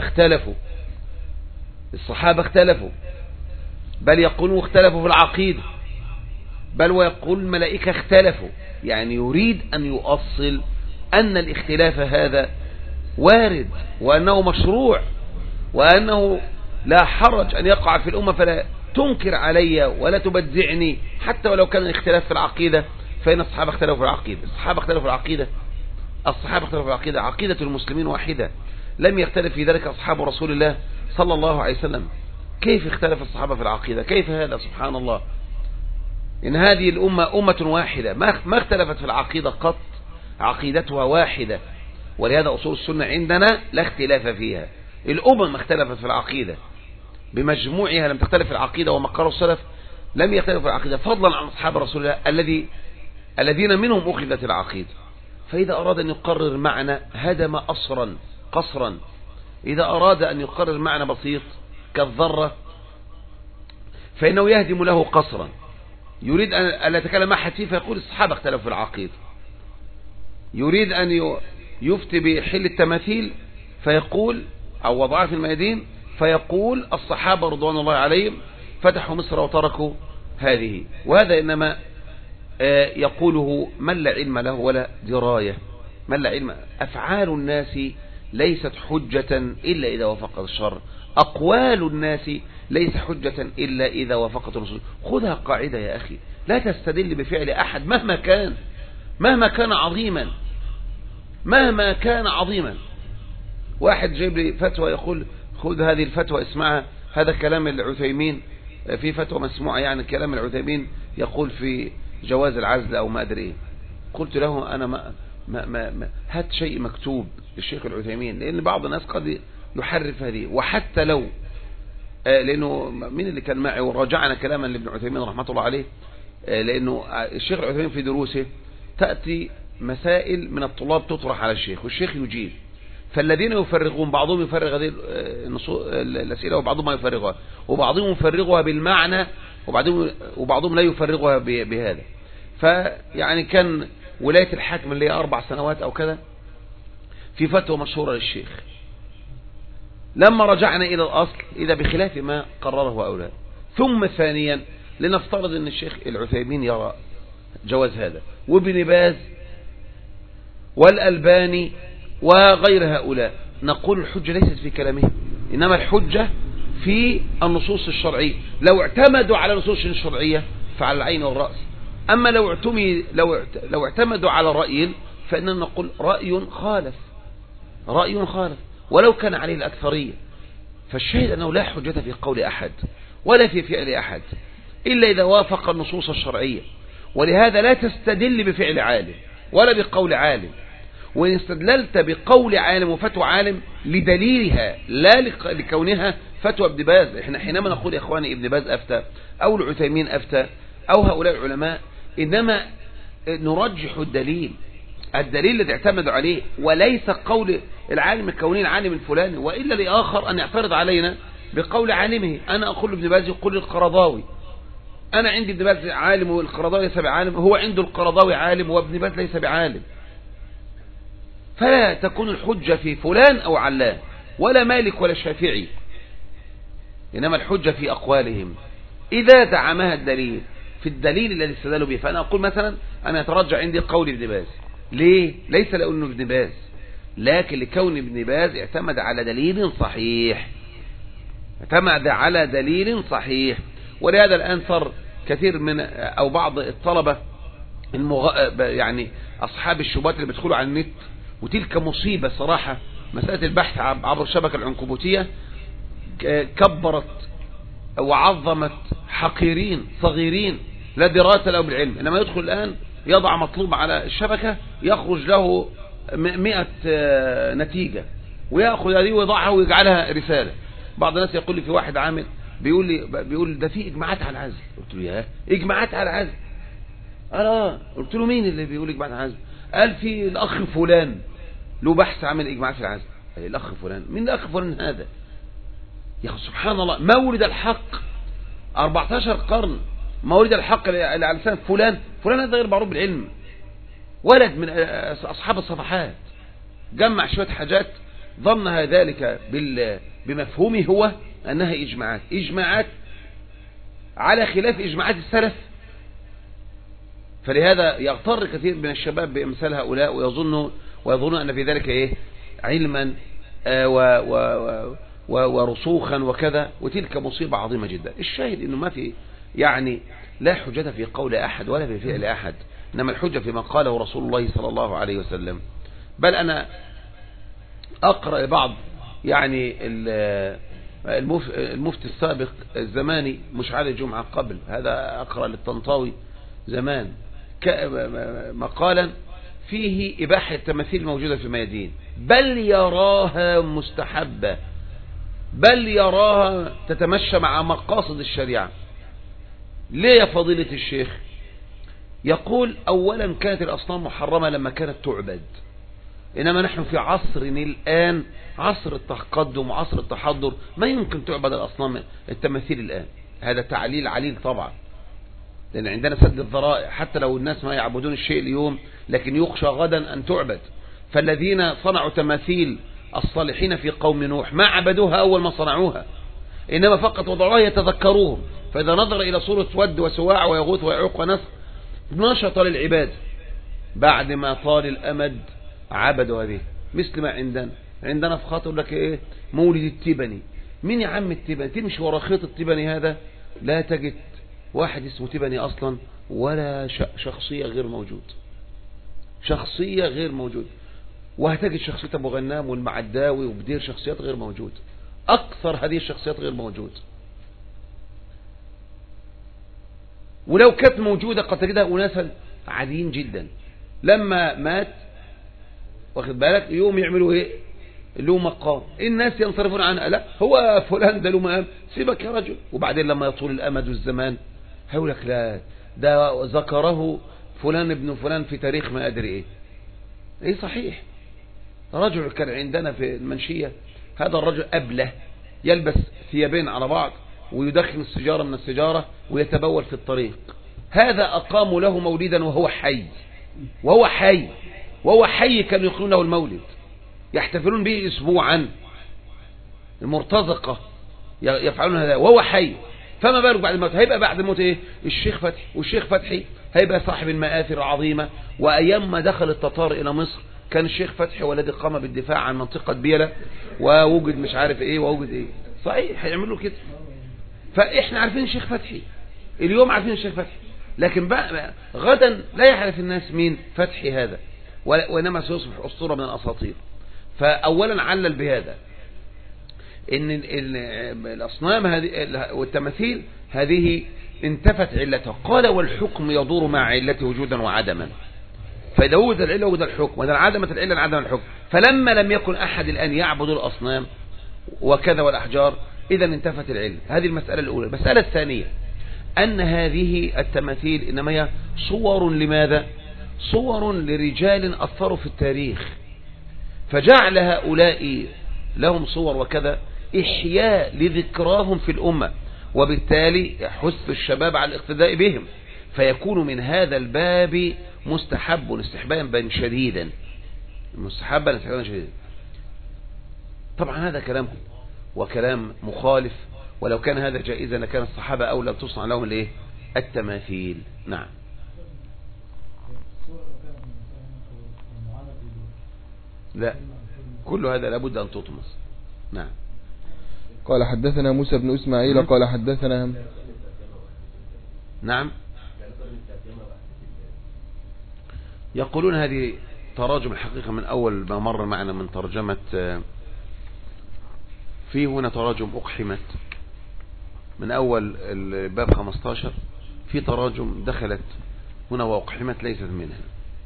اختلفوا، بل يقولون اختلفوا في العقيدة، بل ويقول الملائكة اختلفوا. يعني يريد أن يؤصل أن الاختلاف هذا وارد، وأنه مشروع، وأنه لا حرج أن يقع في الأمة، فلا تنكر علي ولا تبدعني حتى ولو كان الاختلاف في العقيدة، فإن الصحابة اختلفوا في العقيدة. الصحابة اختلفوا في العقيدة، عقيدة المسلمين واحدة، لم يختلف في ذلك أصحاب رسول الله صلى الله عليه وسلم. كيف اختلف الصحابة في العقيدة؟ كيف هذا؟ سبحان الله، إن هذه الأمة أمة واحدة ما اختلفت في العقيدة قط، عقيدتها واحدة. ولهذا أصول السنة عندنا لا اختلاف فيها. الأمم اختلفت في العقيدة بمجموعها، لم تختلف في العقيدة، وما قالوا السلف لم يختلفوا في العقيدة، فضلا عن أصحاب رسول الله الذين منهم أخذت العقيدة. فإذا أراد أن يقرر معنى هدم قصرا، إذا أراد أن يقرر معنى بسيط كالذرة فإنه يهدم له قصرا. يريد أن يتكلم أحد فيه فيقول الصحابة اختلفوا في العقيدة. يريد أن يفتي بحل التماثيل فيقول، أو وضعها في الميادين فيقول الصحابة رضوان الله عليهم فتحوا مصر وتركوا هذه. وهذا إنما يقوله من لا علم له ولا دراية، من لا علم. أفعال الناس ليست حجة إلا إذا وافقت الشرع، أقوال الناس ليس حجة إلا إذا وافقت الرسول. خذها قاعدة يا أخي، لا تستدل بفعل أحد مهما كان عظيما. واحد جايب لي فتوى يقول خذ هذه الفتوى اسمعها، هذا كلام العثيمين في فتوى مسموعة، يعني كلام العثيمين يقول في جواز العزل أو ما أدري إيه. قلت له أنا ما هات شيء مكتوب للشيخ العثيمين، لأن بعض الناس قد يحرف هذه، وحتى لو لأنه مين اللي كان معي وراجعنا كلاما لابن عثيمين رحمة الله عليه، لأنه الشيخ العثيمين في دروسه تأتي مسائل من الطلاب تطرح على الشيخ والشيخ يجيب، فالذين يفرغون بعضهم يفرغ هذه الأسئلة وبعضهم ما يفرغها، وبعضهم يفرغها بالمعنى وبعضهم لا يفرغها بهذا. فيعني كان ولاية الحاكم اللي هي 4 سنوات أو كذا في فتوى مشهورة للشيخ، لما رجعنا إلى الأصل إذا بخلاف ما قرره أولاد. ثم ثانيا لنفترض أن الشيخ العثيمين يرى جواز هذا، وابن باز والألباني وغير هؤلاء، نقول الحجة ليست في كلامهم، إنما الحجة في النصوص الشرعية. لو اعتمدوا على النصوص الشرعية فعلى العين والرأس، أما لو اعتمدوا على رأي فإننا نقول رأي خالف ولو كان عليه الأكثرية. فالشاهد أنه لا حجة في قول أحد ولا في فعل أحد إلا إذا وافق النصوص الشرعية. ولهذا لا تستدل بفعل عالم ولا بقول عالم، وإن استدللت بقول عالم وفتوى عالم لدليلها لا لكونها فتوى ابن باز. احنا حينما نقول يا اخواني ابن باز أفتى أو العثيمين أفتى أو هؤلاء العلماء، إنما نرجح الدليل الذي اعتمدوا عليه، وليس قول العالم الكوني العالم الفلاني، وإلا لآخر أن يعترض علينا بقول عالمه. أنا أقول ابن باز يقول القرضاوي، أنا عندي ابن باز عالم والقرضاوي ليس بعالم، هو عنده القرضاوي عالم وابن باز ليس بعالم. فلا تكون الحجة في فلان أو علان ولا مالك ولا شافعي، إنما الحجة في أقوالهم إذا دعمها الدليل في الدليل الذي استدلوا به. فأنا أقول مثلا أنا يترجع عندي قول ابن باز، ليه؟ ليس لأنه ابن باز، لكن لكون ابن باز اعتمد على دليل صحيح. ولهذا الآن صار كثير من أو بعض الطلبة يعني أصحاب الشبهات اللي بيدخلوا على النت، وتلك مصيبة صراحة، مسألة البحث عبر الشبكة العنكبوتية كبرت وعظمت حقيرين صغيرين لا دراية له بالعلم. لما يدخل الآن يضع مطلوب على الشبكة يخرج له 100 نتيجة، ويأخذ هذه ويضعها ويجعلها رسالة. بعض الناس يقول لي في واحد عامل بيقول ده في إجماعات على العزل. قلت له يا إجماعات على العزل؟ قلت له مين اللي بيقول إجماعات على العزل؟ قال في الأخ فلان له بحث عمل إجماعات في العزل. الأخ فلان؟ مين الأخ فلان هذا؟ يا أخي سبحان الله، مولد الحق 14 قرن، مولد الحق اللي على لسان فلان هذا غير معروف بالعلم، ولد من أصحاب الصفحات، جمع شوية حاجات ظنها ذلك بمفهومه هو أنها إجماعات على خلاف إجماعات السلف. فلهذا يغتر كثير من الشباب بأمثال هؤلاء ويظنون أن في ذلك علما ورسوخا وكذا، وتلك مصيبة عظيمة جدا. الشاهد أنه ما في لا حجة في قول أحد ولا في فعل أحد، إنما الحجة فيما قاله رسول الله صلى الله عليه وسلم. بل أنا أقرأ بعض المفتي السابق الزماني مش على الجمعة قبل هذا، أقرأ للطنطاوي زمان مقالا فيه إباحة التماثيل الموجودة في الميادين، بل يراها مستحبة، بل يراها تتمشى مع مقاصد الشريعة. ليه يا فضيلة الشيخ؟ يقول أولا كانت الأصنام محرمة لما كانت تعبد، إنما نحن في عصرنا الآن عصر التقدم وعصر التحضر ما يمكن تعبد الأصنام التماثيل الآن. هذا تعليل عليل طبعا، لأن عندنا سد الذرائع، حتى لو الناس ما يعبدون الشيء اليوم لكن يخشى غدا أن تعبد. فالذين صنعوا تماثيل الصالحين في قوم نوح ما عبدوها أول ما صنعوها، إنما فقط وضعوها يتذكروهم، فإذا نظر إلى صورة ود وسواع ويغوث ويعوق ونسر نشط للعباد، بعد ما طال الأمد عبدوا هذه. مثل ما عندنا في خاطر لك مولد التبني. مين يا عم التبني؟ تمشي ورا خيط التبني هذا لا تجد واحد اسمه تبني أصلا، ولا شخصية غير موجود، وهتجد شخصية أبو غنام والمعداوي وبدير شخصيات غير موجود، أكثر هذه الشخصيات غير موجود. ولو كانت موجودة قد تجدها أناسا عاديين جدا، لما مات واخد بالك يوم يعملوا له مقام، الناس ينصرفون عنه، لا هو فلان ده له مقام، سيبك يا رجل. وبعدين لما يطول الأمد والزمان هيقول لك لا ده ذكره فلان ابن فلان في تاريخ ما أدري صحيح. رجل كان عندنا في المنشية، هذا الرجل أبله، يلبس ثيابين على بعض ويدخن السجارة من السجارة ويتبول في الطريق. هذا أقاموا له مولدا وهو حي كانوا يقولون له المولد، يحتفلون به أسبوعا، المرتزقة يفعلون هذا وهو حي. فما بالك بعد الموت؟ هيبقى بعد الموت ايه؟ الشيخ فتحي، والشيخ فتحي هيبقى صاحب المآثر العظيمة. وأيام ما دخل التتار إلى مصر كان الشيخ فتحي هو الذي قام بالدفاع عن منطقة بيلة، ووجد مش عارف ايه ووجد ايه. صحيح هيعملوا كده. فاحنا عارفين الشيخ فتحي اليوم، عارفين الشيخ فتحي، لكن بقى غدا لا يعرف الناس مين فتحي هذا، وإنما سيصبح أسطورة من الأساطير. فأولا علل بهذا إن الأصنام هذه والتماثيل هذه انتفت علتها. قال والحكم يدور مع علته وجودا وعدما. فإذا وجد العلة وجد الحكم، وإذا انعدمت العلة انعدم الحكم. فلما لم يكن أحد الآن يعبد الأصنام وكذا والأحجار، إذا انتفت العلة. هذه المسألة الأولى. المسألة الثانية أن هذه التماثيل إنما هي صور. لماذا؟ صور لرجال أثروا في التاريخ، فجعل هؤلاء لهم صور وكذا إحياء لذكراهم في الأمة، وبالتالي يحث الشباب على الاقتداء بهم، فيكون من هذا الباب مستحب استحبابا شديدا. مستحبا استحبابا شديدا. طبعا هذا كلام وكلام مخالف، ولو كان هذا جائزا لكان الصحابة أولى تصنع لهم الايه؟ التماثيل. نعم. لا، كل هذا لابد أن تطمس. نعم. قال حدثنا موسى بن إسماعيل قال حدثنا نعم. يقولون هذه تراجم الحقيقة من أول ما مر معنا من ترجمة. في هنا تراجم أقحمت من أول الباب 15، في تراجم دخلت هنا وأقحمت ليست منها.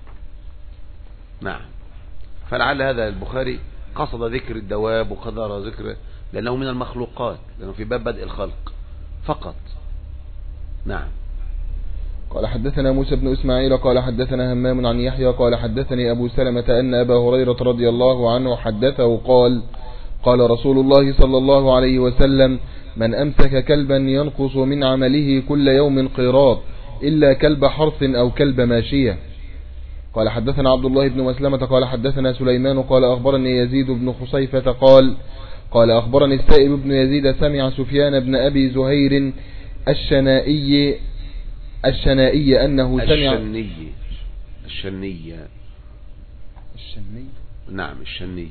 نعم. فلعل هذا البخاري قصد ذكر الدواب وقدر ذكر لأنه من المخلوقات، لأنه في باب بدء الخلق فقط. نعم. قال حدثنا موسى بن إسماعيل قال حدثنا همام عن يحيى قال حدثني أبو سلمة أن أبا هريرة رضي الله عنه حدثه قال قال رسول الله صلى الله عليه وسلم من أمسك كلبا ينقص من عمله كل يوم قيراط إلا كلب حرث أو كلب ماشية. قال حدثنا عبد الله بن مسلمة قال حدثنا سليمان قال أخبرني يزيد بن خصيفة قال أخبرني السائب بن يزيد سمع سفيان بن أبي زهير الشنائي أنه سمع الشني نعم الشني،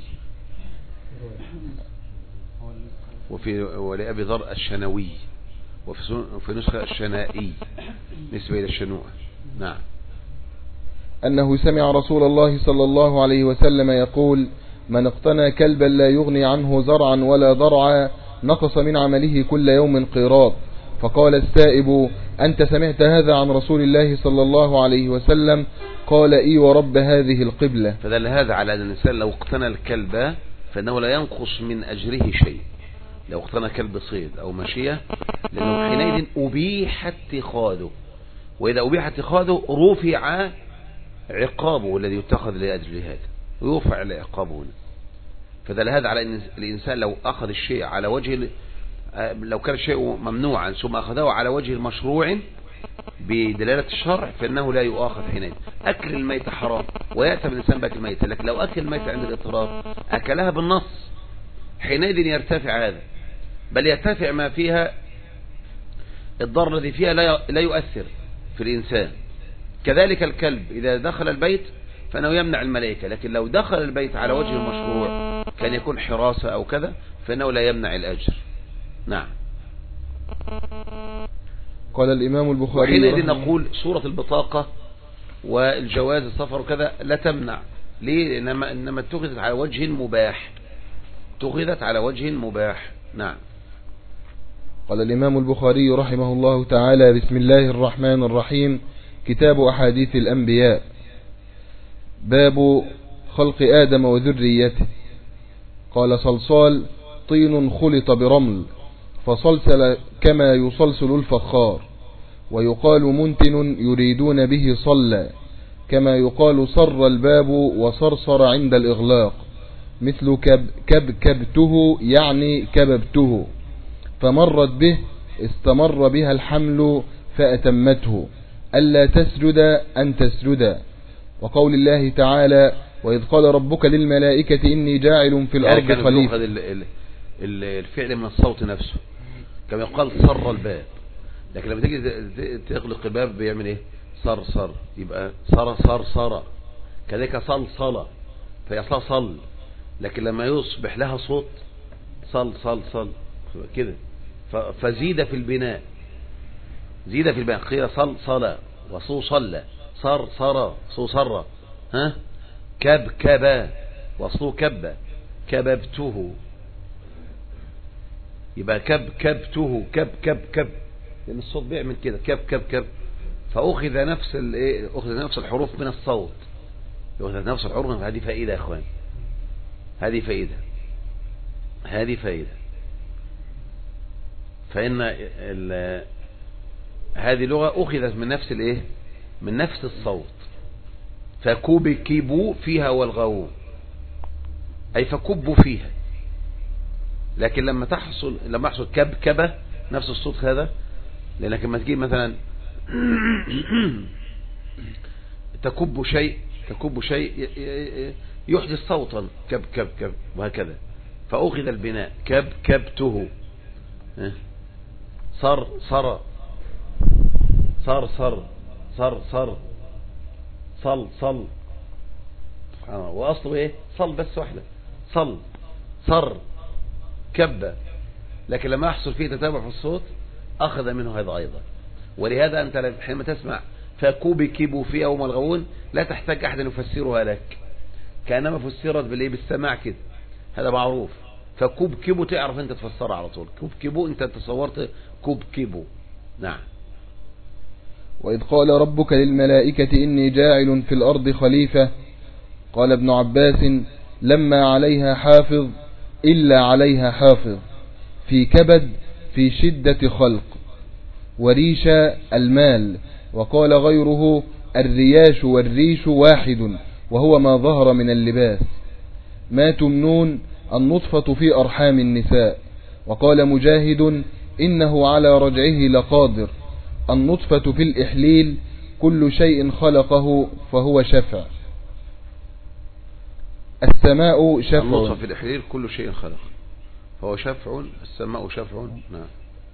ولأبي ذر الشنوي، وفي نسخة الشنائي نسبة إلى الشنوء. نعم. أنه سمع رسول الله صلى الله عليه وسلم يقول من اقتنى كلبا لا يغني عنه زرعا ولا ضرعا نقص من عمله كل يوم قيراط. فقال السائب أنت سمعت هذا عن رسول الله صلى الله عليه وسلم؟ قال إي ورب هذه القبلة. فدل هذا على أن الإنسان لو اقتنى الكلب فإنه لا ينقص من أجره شيء، لو اقتنى كلب صيد أو ماشية، لأنه حينئذ أبيح اتخاذه، وإذا أبيح اتخاذه رفع عقابه الذي يتخذ لأجل هذا، ويرفع لعقابه هنا. فدل هذا على أن الإنسان لو أخذ الشيء على وجه، لو كان الشيء ممنوعا ثم أخذه على وجه المشروع بدلالة الشرع فإنه لا يؤاخذ حينئذ. أكل الميت حرام ويأتم الإنسان بأكل الميت، لكن لو أكل الميت عند الاضطرار أكلها بالنص حينئذ يرتفع هذا، بل يرتفع ما فيها، الضرر الذي فيها لا يؤثر في الإنسان. كذلك الكلب إذا دخل البيت فإنه يمنع الملائكة، لكن لو دخل البيت على وجه المشروع كان يكون حراسة أو كذا فإنه لا يمنع الأجر. نعم. قال الإمام البخاري وحينئذ نقول صورة البطاقة والجواز السفر وكذا لا تمنع. ليه؟ إنما اتخذت على وجه مباح، اتخذت على وجه مباح. نعم. قال الإمام البخاري رحمه الله تعالى بسم الله الرحمن الرحيم كتاب أحاديث الأنبياء. باب خلق آدم وذريته. قال صلصال طين خلط برمل فصلصل كما يصلصل الفخار، ويقال منتن يريدون به صلى، كما يقال صر الباب وصرصر عند الإغلاق، مثل كبكبته يعني كببته، فمرت به استمر بها الحمل فأتمته، ألا تسجد أن تسجد. وقول الله تعالى وإذ قال ربك للملائكة إني جاعل في الأرض خليفة. الفعل من الصوت نفسه كما يقال صر الباب. لكن لما تيجي تغلق الباب بيعمل ايه؟ صر صر، يبقى صر صر صر. كذلك صل صل، فهي صل. لكن لما يصبح لها صوت صل صل صل كده، فزيد في البناء، زيد في البناء. قيل صل صل وصو صل، صر صر صو صر، ها كب كبا وصو كب كببته، يبقى كب كبته كب كب كب، لأن الصوت بيعمل كده كب كب كب. فأخذ نفس أخذ نفس الحروف من الصوت، أخذ نفس الحروف. هذه فائدة يا إخوان، هذه فائدة، هذه فائدة. فإن هذه لغة أخذت من نفس من نفس الصوت. فكبكبوا فيها والغوا، أي فكبوا فيها. لكن لما يحصل كبكبة نفس الصوت هذا، لأنك لما تجيب مثلا تكب شيء يحدث صوتا كب كب كب وهكذا. فأخذ البناء كب كبته، صر صر صر صر صر صر صل صل. وأصله ايه؟ صل بس واحدة، صل صر كب. لكن لما يحصل فيه تتابع في الصوت أخذ منه هذا أيضا. ولهذا أنت حينما تسمع فكبكبوا فيها هم الغوون لا تحتاج أحد يفسرها لك، كأنما فسرت بالسماع كده، هذا معروف. فكبكبوا تعرف أنت تفسرها على طول، كبكبوا أنت تصورت كبكبوا. نعم. وإذ قال ربك للملائكة إني جاعل في الأرض خليفة، قال ابن عباس لما عليها حافظ إلا عليها حافظ، في كبد في شدة خلق، وريش المال. وقال غيره الرياش والريش واحد وهو ما ظهر من اللباس. ما تمنون النطفة في أرحام النساء. وقال مجاهد إنه على رجعه لقادر. النطفة في الإحليل كل شيء خلقه فهو شفع. السماء شفع. النطفة في الإحليل كل شيء خلق فهو شفع. السماء شفع. نعم.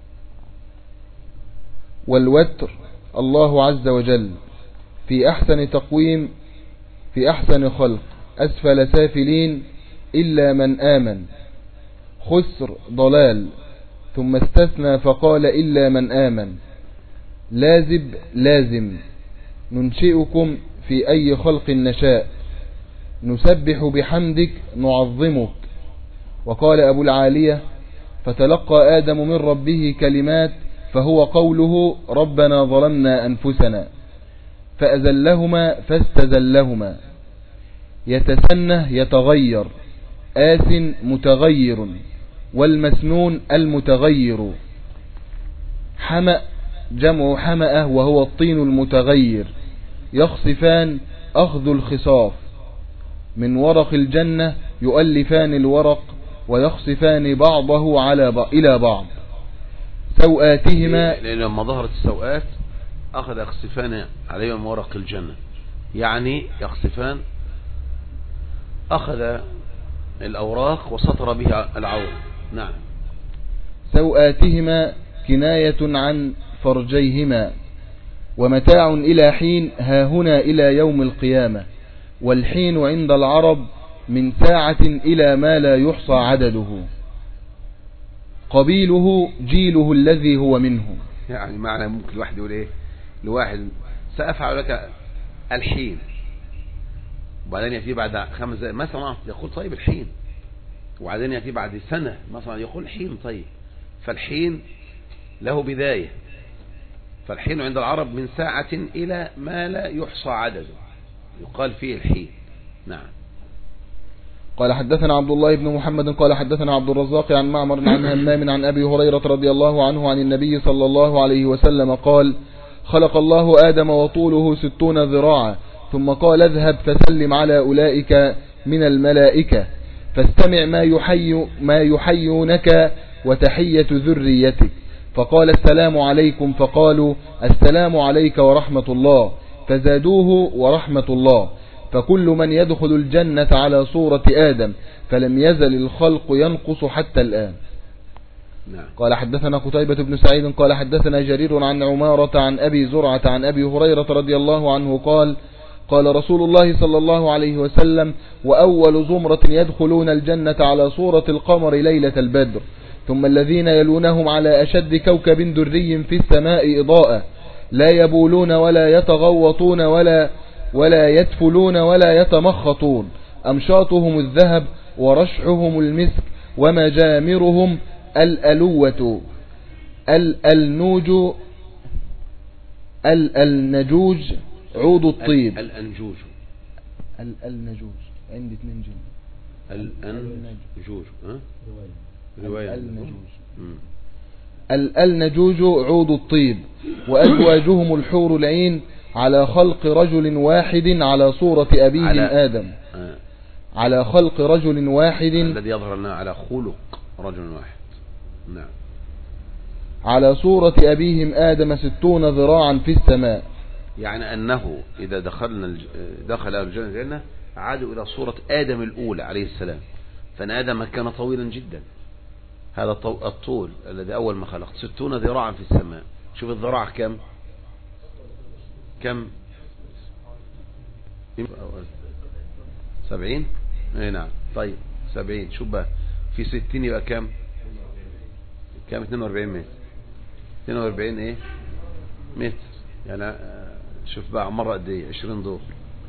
والوتر الله عز وجل في أحسن تقويم في أحسن خلق، أسفل سافلين إلا من آمن، خسر ضلال. ثم استثنى فقال إلا من آمن. لازب لازم، ننشئكم في أي خلق نشاء، نسبح بحمدك نعظمك. وقال أبو العالية فتلقى آدم من ربه كلمات، فهو قوله ربنا ظلمنا أنفسنا، فأزلهما فاستزلهما. يتسنه يتغير، آس متغير، والمسنون المتغير. حمأ جمع حمأة وهو الطين المتغير. يخصفان أخذ الخصاف، من ورق الجنة يؤلفان الورق ويخصفان بعضه إلى بعض. سوآتهما، لأن لما ظهرت السوآت أخذ يخصفان عليهم ورق الجنة، يعني يخصفان أخذ الأوراق وسطر بها العور. نعم. سوآتهما كناية عن فرجيهما، ومتاع إلى حين، هاهنا إلى يوم القيامة. والحين عند العرب من ساعة إلى ما لا يحصى عدده. قبيله جيله الذي هو منه. يعني معنى ممكن الواحد يقول ايه لواحد سأفعل لك الحين، وبعدين يأتي بعد 5 دقائق مثلا يقول طيب الحين، وبعدين يأتي بعد سنة مثلا يقول حين. طيب فالحين له بداية. فالحين عند العرب من ساعة إلى ما لا يحصى عدده يقال فيه الحين. نعم. قال حدثنا عبد الله بن محمد قال حدثنا عبد الرزاق عن معمر عن همام عن أبي هريرة رضي الله عنه عن النبي صلى الله عليه وسلم قال خلق الله آدم وطوله 60 ذراعا، ثم قال اذهب فسلم على أولئك من الملائكة فاستمع ما يحيونك وتحية ذريتك. فقال السلام عليكم، فقالوا السلام عليك ورحمة الله، فزادوه ورحمة الله. فكل من يدخل الجنة على صورة آدم، فلم يزل الخلق ينقص حتى الآن. نعم. قال حدثنا قتيبة بن سعيد قال حدثنا جرير عن عمارة عن أبي زرعة عن أبي هريرة رضي الله عنه قال قال رسول الله صلى الله عليه وسلم: وأول زمرة يدخلون الجنة على صورة القمر ليلة البدر، ثم الذين يلونهم على أشد كوكب دري في السماء إضاءة، لا يبولون ولا يتغوطون ولا يتفلون ولا يتمخطون، أمشاطهم الذهب ورشحهم المسك، ومجامرهم الألوة النجوج عود الطيب. الأنجوج النجوج عندي 2 جيم. الأنجوج رواية النجوج عود الطيب، وأزواجهم الحور العين على خلق رجل واحد على صورة أبيهم آدم. على خلق رجل واحد الذي يظهر لنا على خلق رجل واحد. نعم. على صورة أبيهم آدم 60 ذراعا في السماء. يعني أنه إذا دخل الجنة عادوا إلى صورة آدم الأولى عليه السلام، فإن آدم كان طويلا جدا، هذا الطول الذي أول ما خلق 60 ذراعا في السماء. شوف الذراع كم 70. نعم. طيب 70 شوف بقى في 60 يبقى كم 42 متر. 42 ايه متر، يعني شوف بقى مرة قد ايه 20 دور.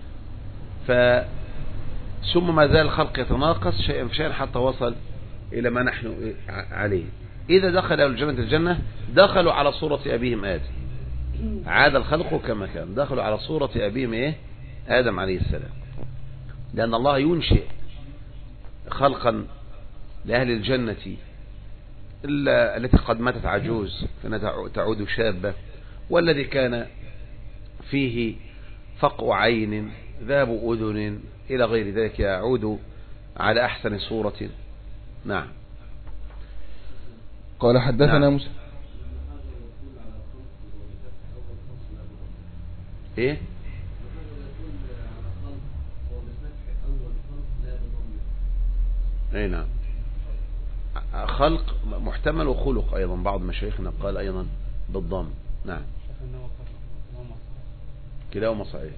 ثم ما زال الخلق يتناقص شيئا فشيئا حتى وصل الى ما نحن عليه. اذا دخل الجنة دخلوا على صورة ابيهم آدم، عاد الخلق كما كان، دخلوا على صورة ابيهم ايه آدم عليه السلام، لأن الله ينشئ خلقا لأهل الجنة التي قد ماتت عجوز تعود شابة، والذي كان فيه فقع عين ذاب أذن إلى غير ذلك يعود على أحسن صورة. نعم. قال حدثنا نعم. موسى ايه اي نعم. خلق محتمل وخلق ايضا، بعض مشايخنا قال ايضا بالضم. نعم. كلاهما صحيح.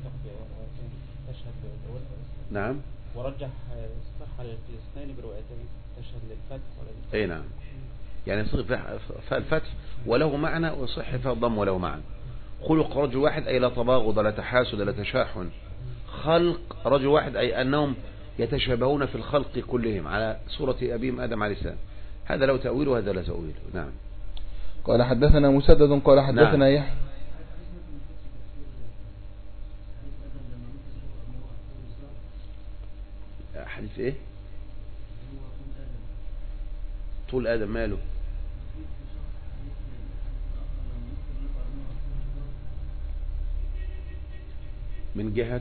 نعم. ورجح الصحة للاثنين بروايتين، تشهد للفتح ولا اي نعم، يعني فالفتح وله معنى وصح فالضم وله معنى. خلق رجل واحد أي لا تباغض لا تحاسد لا تشاحن. خلق رجل واحد أي أنهم يتشابهون في الخلق كلهم على صورة أبيهم آدم عليه السلام. هذا له تأويل وهذا لا تأويل. نعم. قال حدثنا مسدد قال حدثنا يحيى. حديث ايه؟ طول آدم ماله؟ من جهة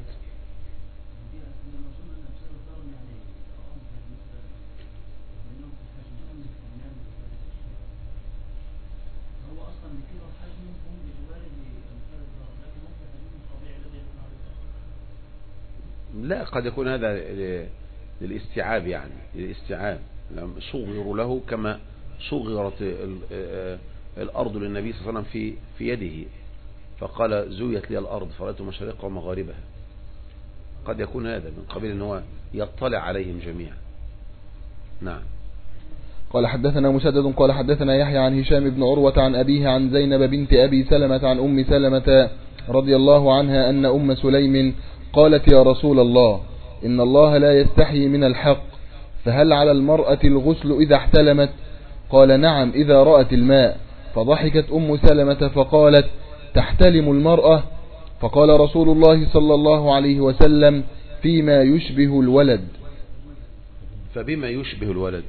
لا، قد يكون هذا للاستيعاب، يعني للاستيعاب صغر له كما صغرت الأرض للنبي صلى الله عليه وسلم في يده، فقال زويت لي الأرض فرأيت مشارقها ومغاربها. قد يكون هذا من قبيل أنه يطلع عليهم جميعا. نعم. قال حدثنا مسدد قال حدثنا يحيى عن هشام بن عروة عن أبيه عن زينب بنت أبي سلمة عن أم سلمة رضي الله عنها أن أم سليم قالت: يا رسول الله، إن الله لا يستحي من الحق، فهل على المرأة الغسل إذا احتلمت؟ قال: نعم إذا رأت الماء. فضحكت أم سلمة فقالت: تحتلم المرأة؟ فقال رسول الله صلى الله عليه وسلم: فيما يشبه الولد. فبما يشبه الولد.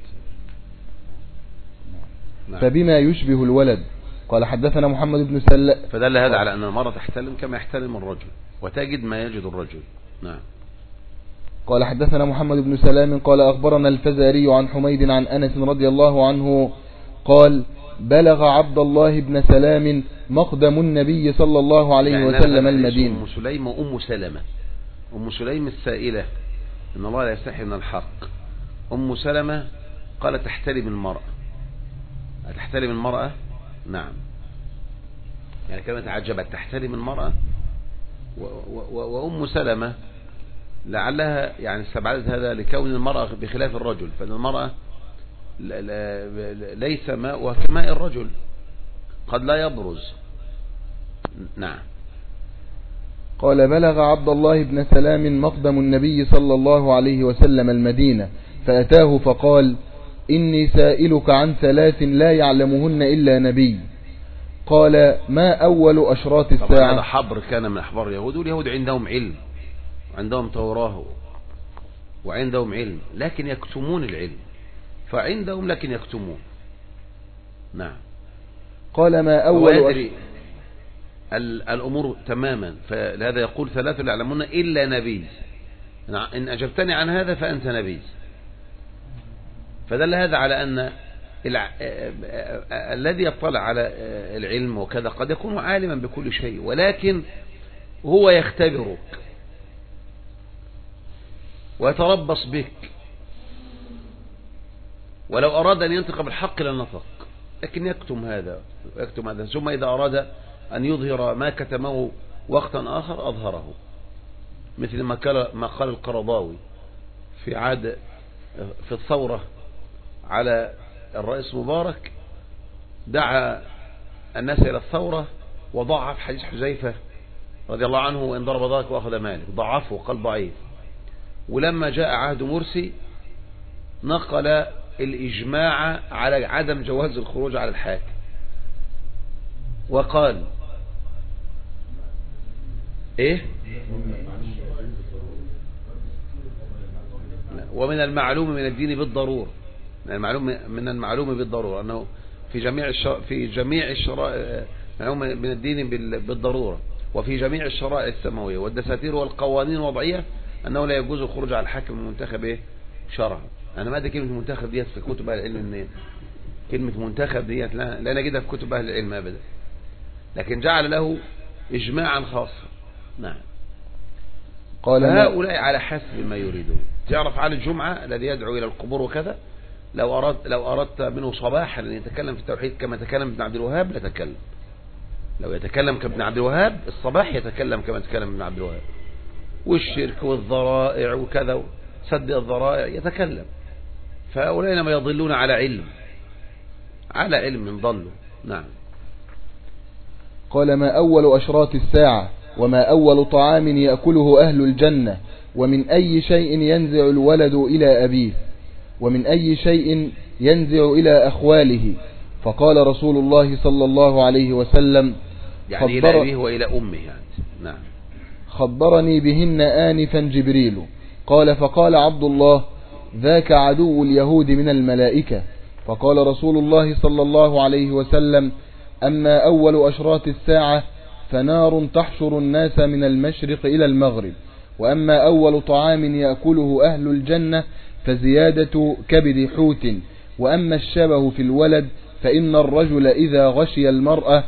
نعم. فبما يشبه الولد. قال حدثنا محمد بن سلام. فدل هذا على أن المرأة تحتلم كما يحتلم الرجل، وتجد ما يجد الرجل. نعم. قال حدثنا محمد بن سلام قال أخبرنا الفزاري عن حميد عن أنس رضي الله عنه قال: بلغ عبد الله بن سلام مقدم النبي صلى الله عليه يعني وسلم المدينة. أم سليم وأم سلمة. أم سليم السائلة إن الله لا يستحي من الحق. أم سلمة قال تحترم المرأة. أتحتلم المرأة؟ نعم. يعني كما تعجبت تحتلم المرأة. وأم سلمة لعلها يعني استبعدت هذا لكون المرأة بخلاف الرجل، فإن المرأة ليس ماء كماء الرجل، قد لا يبرز. نعم. قال بلغ عبد الله بن سلام مقدم النبي صلى الله عليه وسلم المدينة فأتاه فقال إني سائلك عن 3 لا يعلمهن إلا نبي. قال ما أول أشراط الساعة؟ هذا حبر كان من أحبار اليهود، واليهود عندهم علم، عندهم توراة وعندهم علم، لكن يكتمون العلم، فعندهم لكن يكتمون. نعم. قال ما أول الأمور تماما، فلهذا يقول 3 لا يعلمون إلا نبي، إن أجبتني عن هذا فأنت نبي. فدل هذا على أن الذي يطلع على العلم وكذا قد يكون عالما بكل شيء، ولكن هو يختبرك ويتربص بك، ولو أراد أن ينطق بالحق لنطق، لكن يكتم هذا ويكتم هذا، ثم إذا أراد أن يظهر ما كتمه وقتا آخر أظهره، مثل ما قال القرضاوي في الثورة على الرئيس مبارك، دعا الناس إلى الثورة وضعف حديث حذيفة رضي الله عنه وإن ضرب ضرك وأخذ مالك، ضعفه قال ضعيف. ولما جاء عهد مرسي نقل الإجماع على عدم جواز الخروج على الحاكم، وقال إيه؟ ومن المعلوم من الدين بالضرورة، من المعلوم بالضرورة أنه في جميع الشرائع معلوم من الدين بالضرورة، وفي جميع الشرائع السماوية والدساتير والقوانين الوضعية أنه لا يجوز الخروج على الحاكم المنتخب شرعا. أنا ما أدري كلمة منتخب ديت في كتب أهل العلم منين؟ كلمة منتخب ديت لا نجدها في كتب أهل العلم أبدا، لكن جعل له إجماعا خاصا. نعم. قال هؤلاء على حسب ما يريدون. تعرف على الجمعة الذي يدعو إلى القبور وكذا، لو أردت منه صباحا أن يتكلم في التوحيد كما تكلم ابن عبد الوهاب لتكلم. لو يتكلم كابن عبد الوهاب الصباح يتكلم كما تكلم ابن عبد الوهاب، والشرك والذرائع وكذا سد الذرائع يتكلم. فهؤلاء لما يضلون على علم ضلوا. نعم. قال ما أول أشراط الساعة وما أول طعام يأكله أهل الجنة ومن أي شيء ينزع الولد إلى أبيه ومن أي شيء ينزع إلى أخواله؟ فقال رسول الله صلى الله عليه وسلم يعني إلى أبيه وإلى أمه يعني. نعم. خبرني بهن آنفا جبريل. قال فقال عبد الله ذاك عدو اليهود من الملائكة. فقال رسول الله صلى الله عليه وسلم أما أول أشراط الساعة فنار تحشر الناس من المشرق إلى المغرب، وأما أول طعام يأكله أهل الجنة فزيادة كبد حوت، وأما الشبه في الولد فإن الرجل إذا غشي المرأة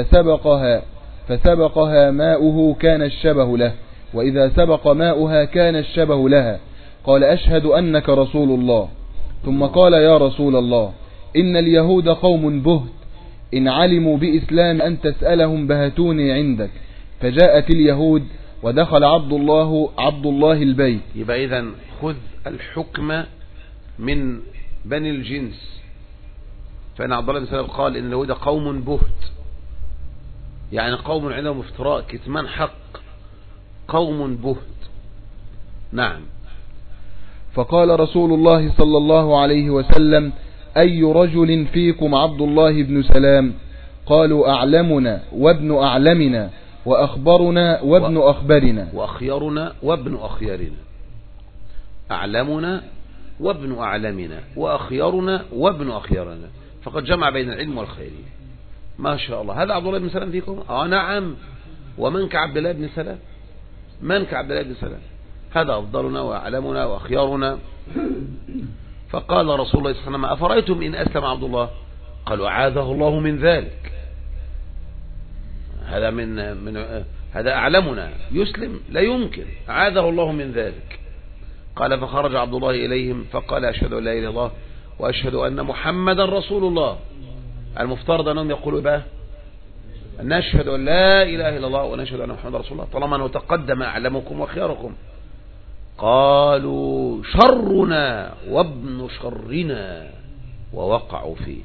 فسبقها ماؤه كان الشبه له، وإذا سبق ماؤها كان الشبه لها. قال أشهد أنك رسول الله. ثم قال يا رسول الله إن اليهود قوم بهت، إن علموا بإسلام أن تسألهم بهتوني عندك. فجاءت اليهود ودخل عبد الله البيت. يبقى إذن خذ الحكم من بني الجنس، فإن عبد الله بن سلام قال إن اليهود قوم بهت، يعني قوم عندهم افتراء كتمان حق، قوم بهت. نعم. فقال رسول الله صلى الله عليه وسلم أي رجل فيكم عبد الله بن سلام؟ قالوا أعلمنا وابن أعلمنا وأخبرنا وابن أخبرنا وأخيرنا وابن أخيرنا. أعلمنا وابن أعلمنا وأخيرنا وابن أخيرنا، فقد جمع بين العلم والخير. ما شاء الله. هذا عبد الله بن سلام فيكم؟ نعم. ومن كعبد الله بن سلام؟ من كعبد الله بن سلام؟ هذا أفضلنا وأعلمنا وأخيارنا. فقال رسول الله صلى الله عليه وسلم أفرأيتم إن أسلم عبد الله؟ قالوا أعاذه الله من ذلك. هذا هذا أعلمنا، يسلم لا يمكن، أعاذه الله من ذلك. قال فخرج عبد الله إليهم فقال أشهد أن لا إله إلا الله وأشهد أن محمدا رسول الله. المفترض أنهم يقولوا بقى نشهد أن لا إله إلا الله ونشهد أن محمد رسول الله طالما أنه تقدم أعلمكم وخياركم. قالوا شرنا وابن شرنا ووقعوا فيه.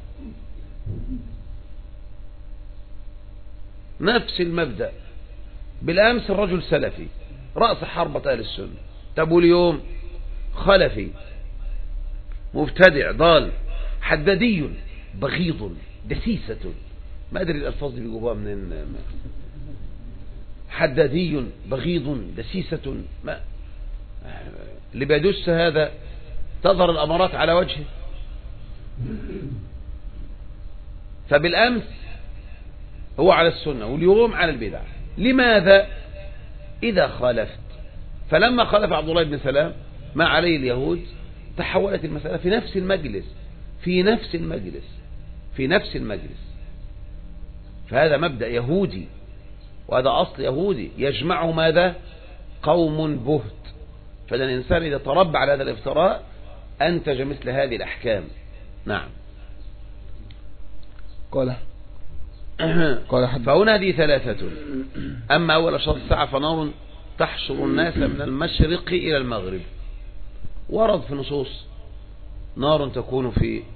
نفس المبدأ. بالأمس الرجل سلفي رأس حربة أهل السنة، تبوا اليوم خلفي مبتدع ضال حدادي بغيض دسيسة، ما أدري الألفاظ دي بيجيبوها منين. حدادي بغيض دسيسة، ما اللي بيدس هذا تظهر الأمارات على وجهه. فبالأمس هو على السنة واليوم على البدع. لماذا؟ إذا خالفت. فلما خالف عبد الله بن سلام ما عليه اليهود تحولت المسألة في نفس المجلس في نفس المجلس. فهذا مبدأ يهودي وهذا أصل يهودي يجمعه ماذا؟ قوم بهت. فإذا الإنسان إذا تربى على هذا الافتراء أنتج مثل هذه الأحكام. نعم. قال فهنا هذه ثلاثة. أما أول شرط الساعة فنار تحشر الناس من المشرق إلى المغرب. ورد في نصوص نار تكون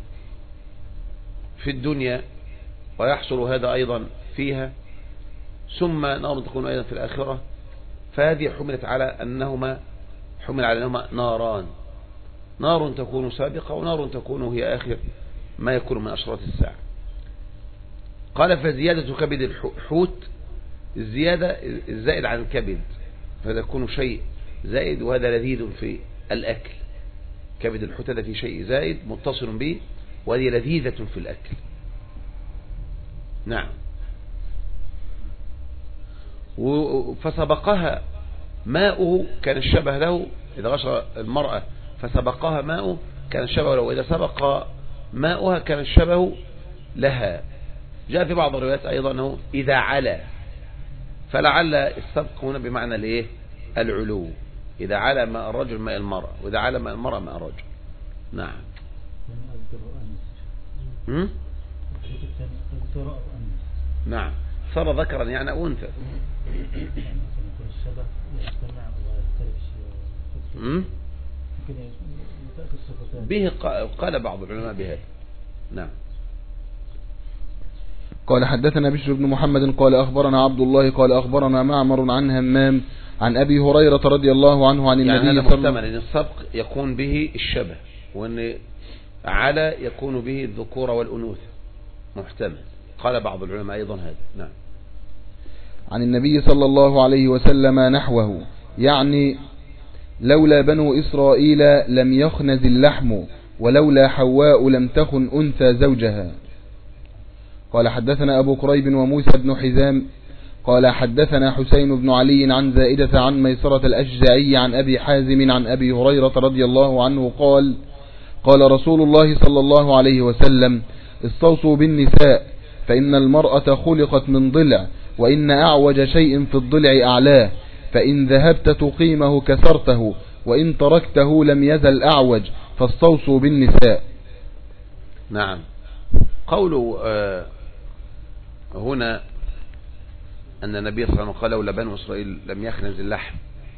في الدنيا ويحصل هذا أيضا فيها، ثم نار تكون أيضا في الآخرة. فهذه حمل على أنهما ناران، نار تكون سابقة ونار تكون هي آخر ما يكون من أشراط الساعة. قال فزيادة كبد الحوت الزيادة الزائد عن الكبد، فهذا يكون شيء زائد وهذا لذيذ في الأكل. كبد الحوت هذا في شيء زائد متصل به وهذه لذيذة في الأكل. نعم. فسبقها ماؤه كان الشبه له إذا غشى المرأة فسبقها ماؤه كان الشبه له، وإذا سبق ماؤها كان الشبه لها. جاء في بعض الروايات أيضا أنه إذا علا، فلعل السبق هنا بمعنى الايه؟ العلو. إذا علا ماء الرجل ماء المرأة، وإذا علا ماء المرأة ماء الرجل. نعم. نعم. صار ذكرا يعني أو أنثى. به قال بعض العلماء بهذا. نعم. قال حدثنا بشر بن محمد قال أخبرنا عبد الله قال أخبرنا معمر عن همام عن أبي هريرة رضي الله عنه عن النبي يعني هذا محتمل أن السبق يكون به الشبه وأن على يكون به الذكورة والأنوثة، محتمل. قال بعض العلماء أيضا هذا. نعم. عن النبي صلى الله عليه وسلم نحوه، يعني لولا بنو إسرائيل لم يخنز اللحم ولولا حواء لم تخن أنثى زوجها. قال حدثنا أبو قريب وموسى بن حزام قال حدثنا حسين بن علي عن زائدة عن ميسرة الأشجعي عن أبي حازم عن أبي هريرة رضي الله عنه قال قال رسول الله صلى الله عليه وسلم استوصوا بالنساء فإن المرأة خلقت من ضلع وإن أعوج شيء في الضلع أعلاه، فإن ذهبت تقيمه كسرته وإن تركته لم يزل أعوج، فاستوصوا بالنساء. نعم. قوله هنا أن النبي صلى الله عليه وسلم قال لولا بنو إسرائيل لم يخنز اللحم.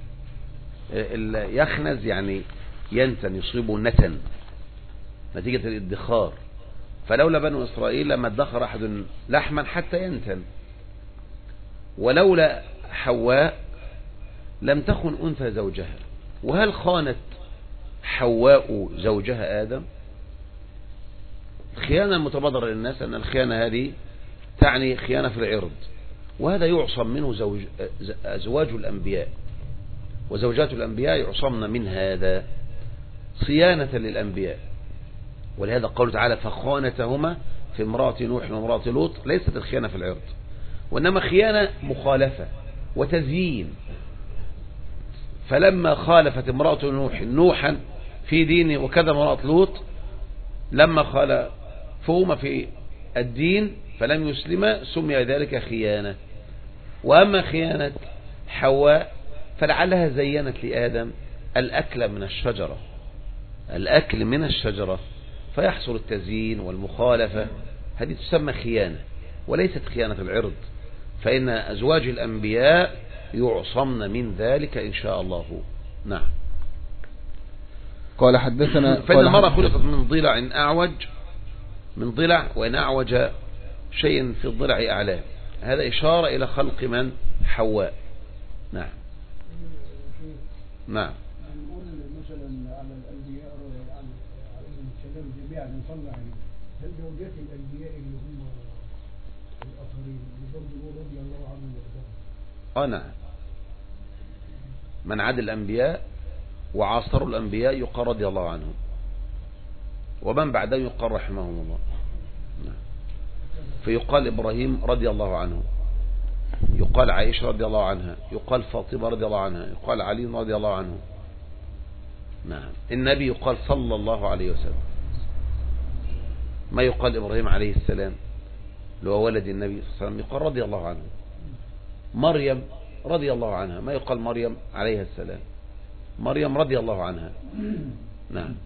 يخنز يعني ينتن، يصيبه نتن نتيجة الادخار. فلولا بنو إسرائيل لما ادخر أحد لحما حتى ينتن. ولولا حواء لم تخن أنثى زوجها. وهل خانت حواء زوجها آدم؟ الخيانة المتبادرة للناس أن الخيانة هذه تعني خيانة في العرض، وهذا يعصم منه أزواج الأنبياء وزوجات الأنبياء يعصمن من هذا صيانة للأنبياء. ولهذا قوله تعالى فخانتهما في امرأة نوح وامرأة لوط ليست الخيانة في العرض، وإنما خيانة مخالفة وتزيين. فلما خالفت امرأة نوح نوحا في دينه وكذا امرأة لوط لما خالفهما في الدين فلم يسلما سمي ذلك خيانة. وأما خيانة حواء فلعلها زينت لآدم الأكل من الشجرة فيحصل التزيين والمخالفة هذه تسمى خيانة وليست خيانة العرض، فإن أزواج الأنبياء يعصمن من ذلك إن شاء الله. نعم. قال حدثنا فإن المرأة خلقت من ضلع أعوج، من ضلع، وإن أعوج شيء في الضلع أعلاه، هذا إشارة إلى خلق من؟ حواء. نعم. نعم. نقول مثلا على الأنبياء عليهم السلام جميعا نصلي عليهم، هل زوجات الأنبياء اللي هم الآخرين اللي برضه رضي الله عنهم وارضاهم؟ نعم. من عاد الأنبياء وعاصروا الأنبياء يقال رضي الله عنهم، ومن بعدهم يقال رحمهم الله. نعم. فيقال إبراهيم رضي الله عنه، يقال عائشة رضي الله عنها، يقال فاطمة رضي الله عنها، يقال علي رضي الله عنه. نعم. النبي يقال صلى الله عليه وسلم، ما يقال إبراهيم عليه السلام اللي هو ولد النبي صلى الله عليه وسلم يقال رضي الله عنه. مريم رضي الله عنها، ما يقال مريم عليها السلام، مريم رضي الله عنها. نعم.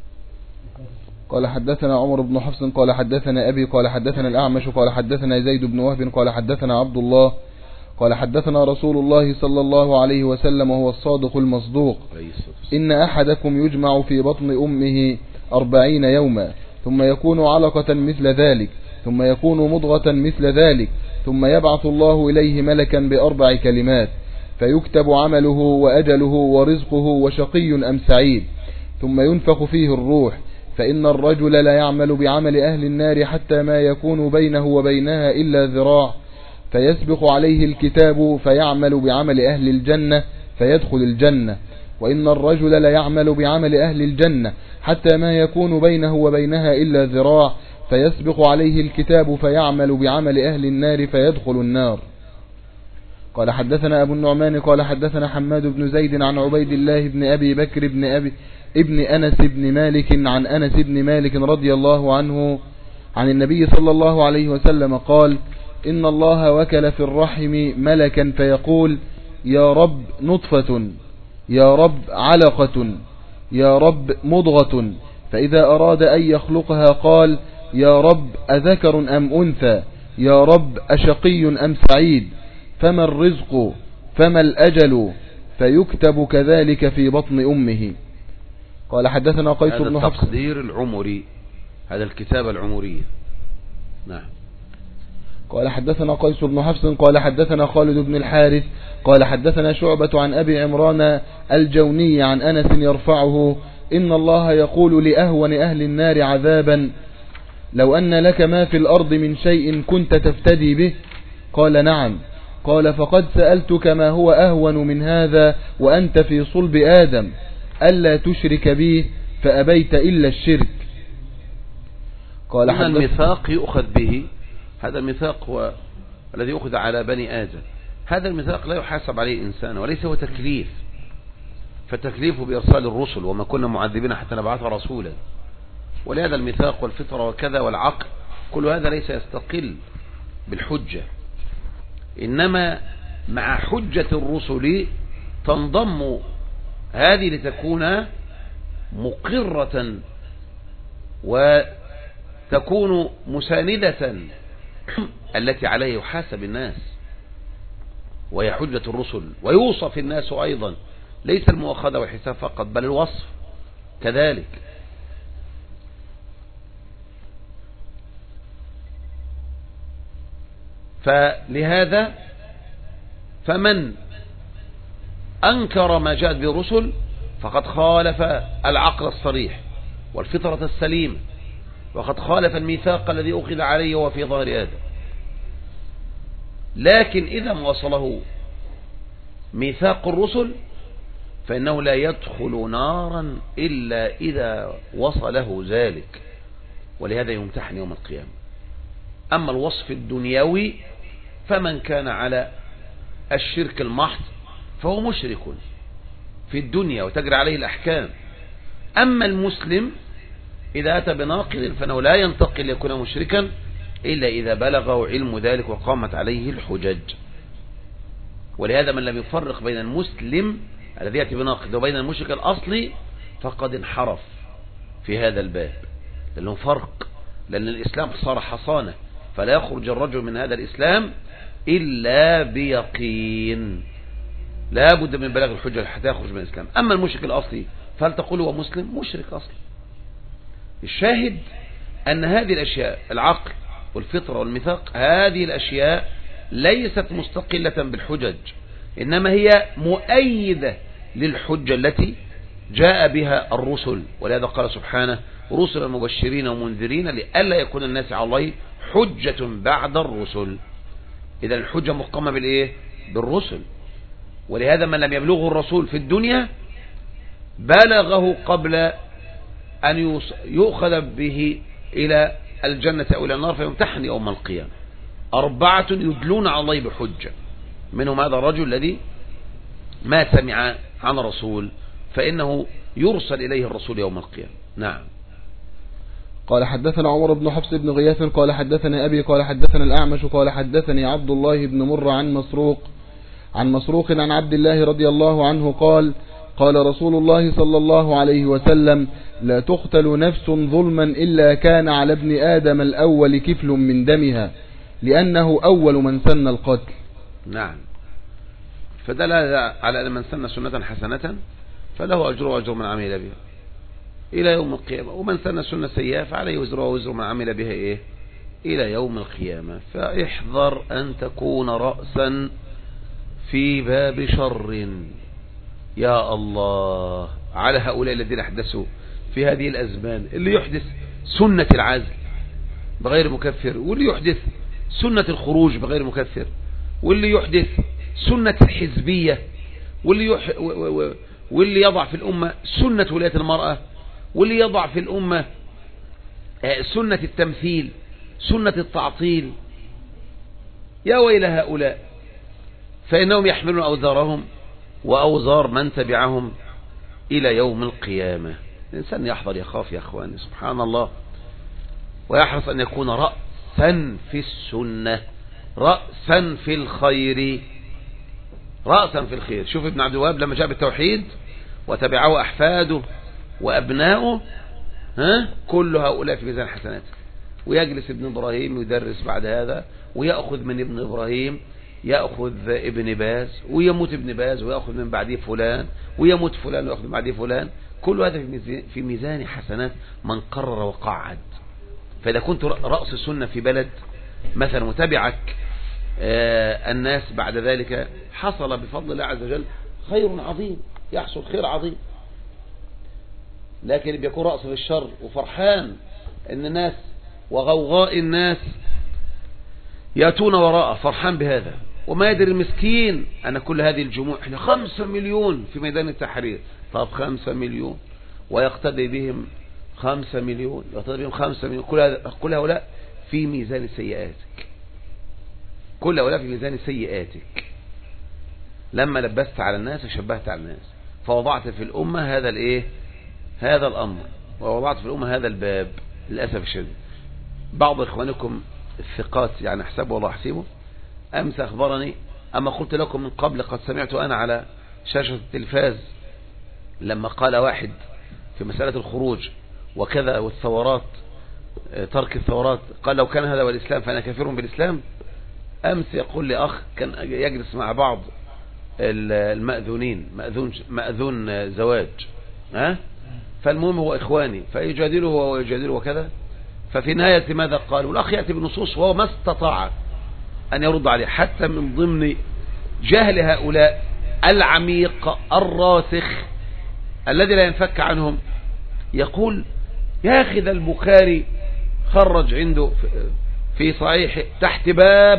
قال حدثنا عمر بن حفص قال حدثنا أبي قال حدثنا الأعمش قال حدثنا زيد بن وهب قال حدثنا عبد الله قال حدثنا رسول الله صلى الله عليه وسلم وهو الصادق المصدوق: إن أحدكم يجمع في بطن أمه 40 يوما، ثم يكون علقة مثل ذلك، ثم يكون مضغة مثل ذلك، ثم يبعث الله إليه ملكا ب4 كلمات، فيكتب عمله وأجله ورزقه وشقي أم سعيد، ثم ينفخ فيه الروح، فإن الرجل لا يعمل بعمل أهل النار حتى ما يكون بينه وبينها إلا ذراع، فيسبق عليه الكتاب فيعمل بعمل أهل الجنة فيدخل الجنة، وإن الرجل لا يعمل بعمل أهل الجنة حتى ما يكون بينه وبينها إلا ذراع، فيسبق عليه الكتاب فيعمل بعمل أهل النار فيدخل النار. قال حدثنا أبو النعمان قال حدثنا حماد بن زيد عن عبيد الله بن أبي بكر ابن أنس بن مالك عن أنس بن مالك رضي الله عنه عن النبي صلى الله عليه وسلم قال: إن الله وكل في الرحم ملكا فيقول: يا رب نطفة، يا رب علقة، يا رب مضغة، فإذا أراد أن يخلقها قال: يا رب أذكر أم أنثى، يا رب أشقي أم سعيد، فما الرزق، فما الأجل، فيكتب كذلك في بطن أمه. قال حدثنا قيس بن حفص. هذا التقدير العمري، هذا الكتاب العمري. نعم. قال حدثنا قيس بن حفص قال حدثنا خالد بن الحارث قال حدثنا شعبة عن أبي عمران الجوني عن أنس يرفعه: إن الله يقول لأهون أهل النار عذابا: لو أن لك ما في الأرض من شيء كنت تفتدي به؟ قال: نعم. قال: فقد سألتك ما هو أهون من هذا وأنت في صلب آدم، ألا تشرك به، فأبيت إلا الشرك. قال: الميثاق يؤخذ به، هذا الميثاق هو الذي يؤخذ على بني آدم، هذا الميثاق لا يحاسب عليه إنسان وليس هو تكليف، فالتكليف بإرسال الرسل، وما كنا معذبين حتى نبعث رسولا، ولهذا الميثاق والفطرة وكذا والعقل كل هذا ليس يستقل بالحجة، إنما مع حجة الرسل تنضم هذه لتكون مقرة وتكون مساندة التي عليه يحاسب الناس، وهي حجة الرسل، ويوصف الناس أيضا، ليس المؤاخذة والحساب فقط بل الوصف كذلك. فلهذا فمن أنكر ما جاءت به الرسل فقد خالف العقل الصريح والفطرة السليمة، وقد خالف الميثاق الذي أخذ عليه وفي ظهر آدم. لكن إذا ما وصله ميثاق الرسل فإنه لا يدخل نارا إلا إذا وصله ذلك، ولهذا يمتحن يوم القيامة. أما الوصف الدنيوي فمن كان على الشرك المحض فهو مشرك في الدنيا وتجري عليه الأحكام. أما المسلم إذا أتى بناقض فإنه لا ينتقل ليكون مشركا إلا إذا بلغه علم ذلك وقامت عليه الحجج. ولهذا من لم يفرق بين المسلم الذي يأتي بناقض وبين المشرك الأصلي فقد انحرف في هذا الباب، لأنه فرق لأن الإسلام صار حصانة، فلا يخرج الرجل من هذا الإسلام إلا بيقين، لا بد من بلاغ الحجة حتى يخرج من الإسلام. أما المشرك الأصلي فهل تقول هو مسلم؟ مشرك أصلي. الشاهد أن هذه الأشياء، العقل والفطرة والميثاق، هذه الأشياء ليست مستقلة بالحجج، إنما هي مؤيدة للحجة التي جاء بها الرسل. ولهذا قال سبحانه: رسلا مبشرين ومنذرين لئلا يكون الناس على الله حجة بعد الرسل. إذا الحجة مقامة بالإيه؟ بالرسل. ولهذا من لم يبلغه الرسول في الدنيا بلغه قبل أن يؤخذ به إلى الجنة أو إلى النار فيمتحن يوم القيامة. 4 يدلون على الله بحجة، منهم هذا الرجل الذي ما سمع عن رسول فإنه يرسل إليه الرسول يوم القيامة. نعم. قال حدثنا عمر بن حفص بن غياث قال حدثنا أبي قال حدثنا الأعمش قال حدثني عبد الله بن مر عن مسروق عن عبد الله رضي الله عنه قال: قال رسول الله صلى الله عليه وسلم: لا تقتل نفس ظلما إلا كان على ابن آدم الأول كفل من دمها، لأنه أول من سن القتل. نعم. فدل على أن من سن سنة حسنة فله أجر وأجر من عمل بها إلى يوم القيامة، ومن سن سنة سيئة فعليه وزر ووزر من عمل بها إيه؟ إلى يوم القيامة. فاحذر أن تكون رأسا في باب شر. يا الله على هؤلاء الذين أحدثوا في هذه الأزمان، اللي يحدث سنة العزل بغير مكفر، واللي يحدث سنة الخروج بغير مكفر، واللي يحدث سنة الحزبية، واللي يضع في الأمة سنة ولاية المرأة، واللي يضع في الأمة سنة التمثيل، سنة التعطيل. يا ويل هؤلاء، فإنهم يحملون أوزارهم وأوزار من تبعهم إلى يوم القيامة. الإنسان يحضر يخاف يا أخواني، سبحان الله، ويحرص أن يكون رأسا في السنة، رأسا في الخير، رأسا في الخير. شوف ابن عبد الوهاب لما جاء بالتوحيد وتبعه أحفاده وأبناؤه، كل هؤلاء في ميزان حسناته. ويجلس ابن إبراهيم يدرس بعد هذا، ويأخذ من ابن إبراهيم، يأخذ ابن باز، ويموت ابن باز ويأخذ من بعده فلان، ويموت فلان ويأخذ من بعده فلان. كل هذا في ميزان حسنات من قرر وقعد. فإذا كنت رأس سنة في بلد مثلا وتبعك الناس بعد ذلك، حصل بفضل الله عز وجل خير عظيم، يحصل خير عظيم. لكن بيكون رأس في الشر وفرحان ان الناس وغوغاء الناس يأتون وراءه، فرحان بهذا، وما يدري المسكين أن كل هذه الجموع، احنا 5 مليون في ميدان التحرير. طب 5 مليون ويقتدي بهم 5 مليون، يقتدي بهم 5 مليون، كل هؤلاء في ميزان سيئاتك، كل هؤلاء في ميزان سيئاتك. لما لبست على الناس وشبهت على الناس، فوضعت في الأمة هذا الايه، هذا الأمر، ووضعت في الأمة هذا الباب. للأسف الشديد بعض إخوانكم الثقات، يعني أحسبه والله أحسبه، أمس أخبرني، أما قلت لكم من قبل قد سمعت أنا على شاشة التلفاز لما قال واحد في مسألة الخروج وكذا والثورات، ترك الثورات، قال: لو كان هذا هو الإسلام فأنا كافر بالإسلام. أمس يقول لي أخ كان يجلس مع بعض المأذونين، مأذون زواج، فالمهم هو إخواني، فيجادله ويجادله وكذا. ففي نهاية ماذا قالوا؟ الأخ يأتي بنصوص وهو ما استطاع أن يرد عليه، حتى من ضمن جهل هؤلاء العميق الراسخ الذي لا ينفك عنهم، يقول: يا أخي ذا البخاري خرج عنده في صحيح تحت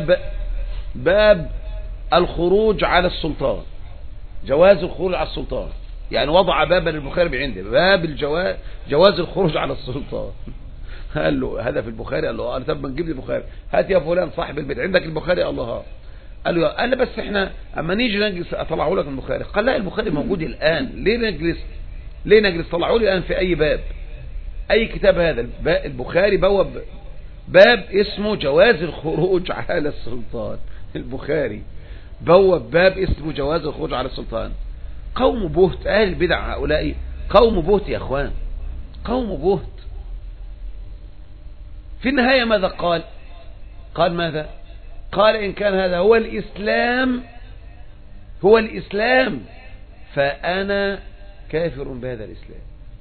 باب الخروج على السلطان، جواز الخروج على السلطان، يعني وضع بابا للبخاري بعنده، باب جواز الخروج على السلطان. قال له: هذا في البخاري؟ قال له: قال: طب ما نجيب لي البخاري، هات يا فلان صاحب البيت، عندك البخاري؟ الله. قال له: بس احنا اما نيجي نجلس اطلعه لك من البخاري. قال: لا، البخاري موجود الان، ليه نجلس؟ طلعوا لي الان في اي باب، اي كتاب هذا البخاري بوب باب اسمه جواز الخروج على السلطان. البخاري بوب باب اسمه جواز الخروج على السلطان. قوم بهت، اهل البدع هؤلاء قوم بهت يا اخوان، قوم بهت. في النهاية ماذا قال؟ قال ماذا؟ قال إن كان هذا هو الإسلام فأنا كافر بهذا الإسلام.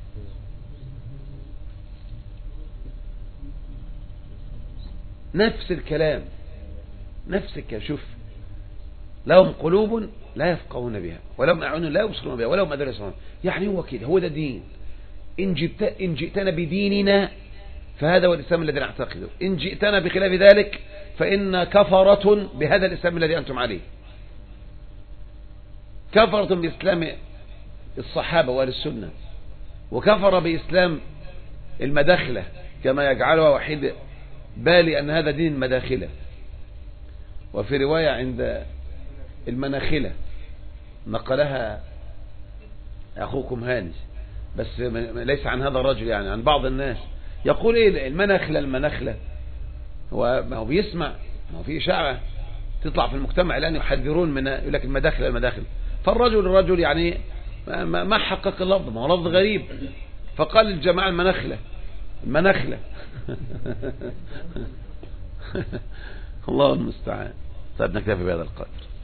نفس الكلام شوف، لهم قلوب لا يفقهون بها ولهم أعين لا يبصرون بها ولهم أذان يسمعون. يعني هو كده، هو ده دين. إن جئتنا بديننا فهذا هو الإسلام الذي نعتقده، إن جئتنا بخلاف ذلك فإن كفرة بهذا الإسلام الذي أنتم عليه، كفرة بإسلام الصحابة وأهل السنة، وكفر بإسلام المداخلة كما يجعلها وحيد بالي أن هذا دين المداخلة. وفي رواية عند المناخلة نقلها أخوكم هاني، بس ليس عن هذا الرجل، يعني عن بعض الناس، يقول إيه المناخلة هو بيسمع، هو في إشاعة تطلع في المجتمع الآن يحذرون من، يقول لك المداخل، فالرجل يعني ما حقق اللفظ، ما هو لفظ غريب، فقال للجماعة المناخلة الله المستعان. طيب نكتفي بهذا القدر.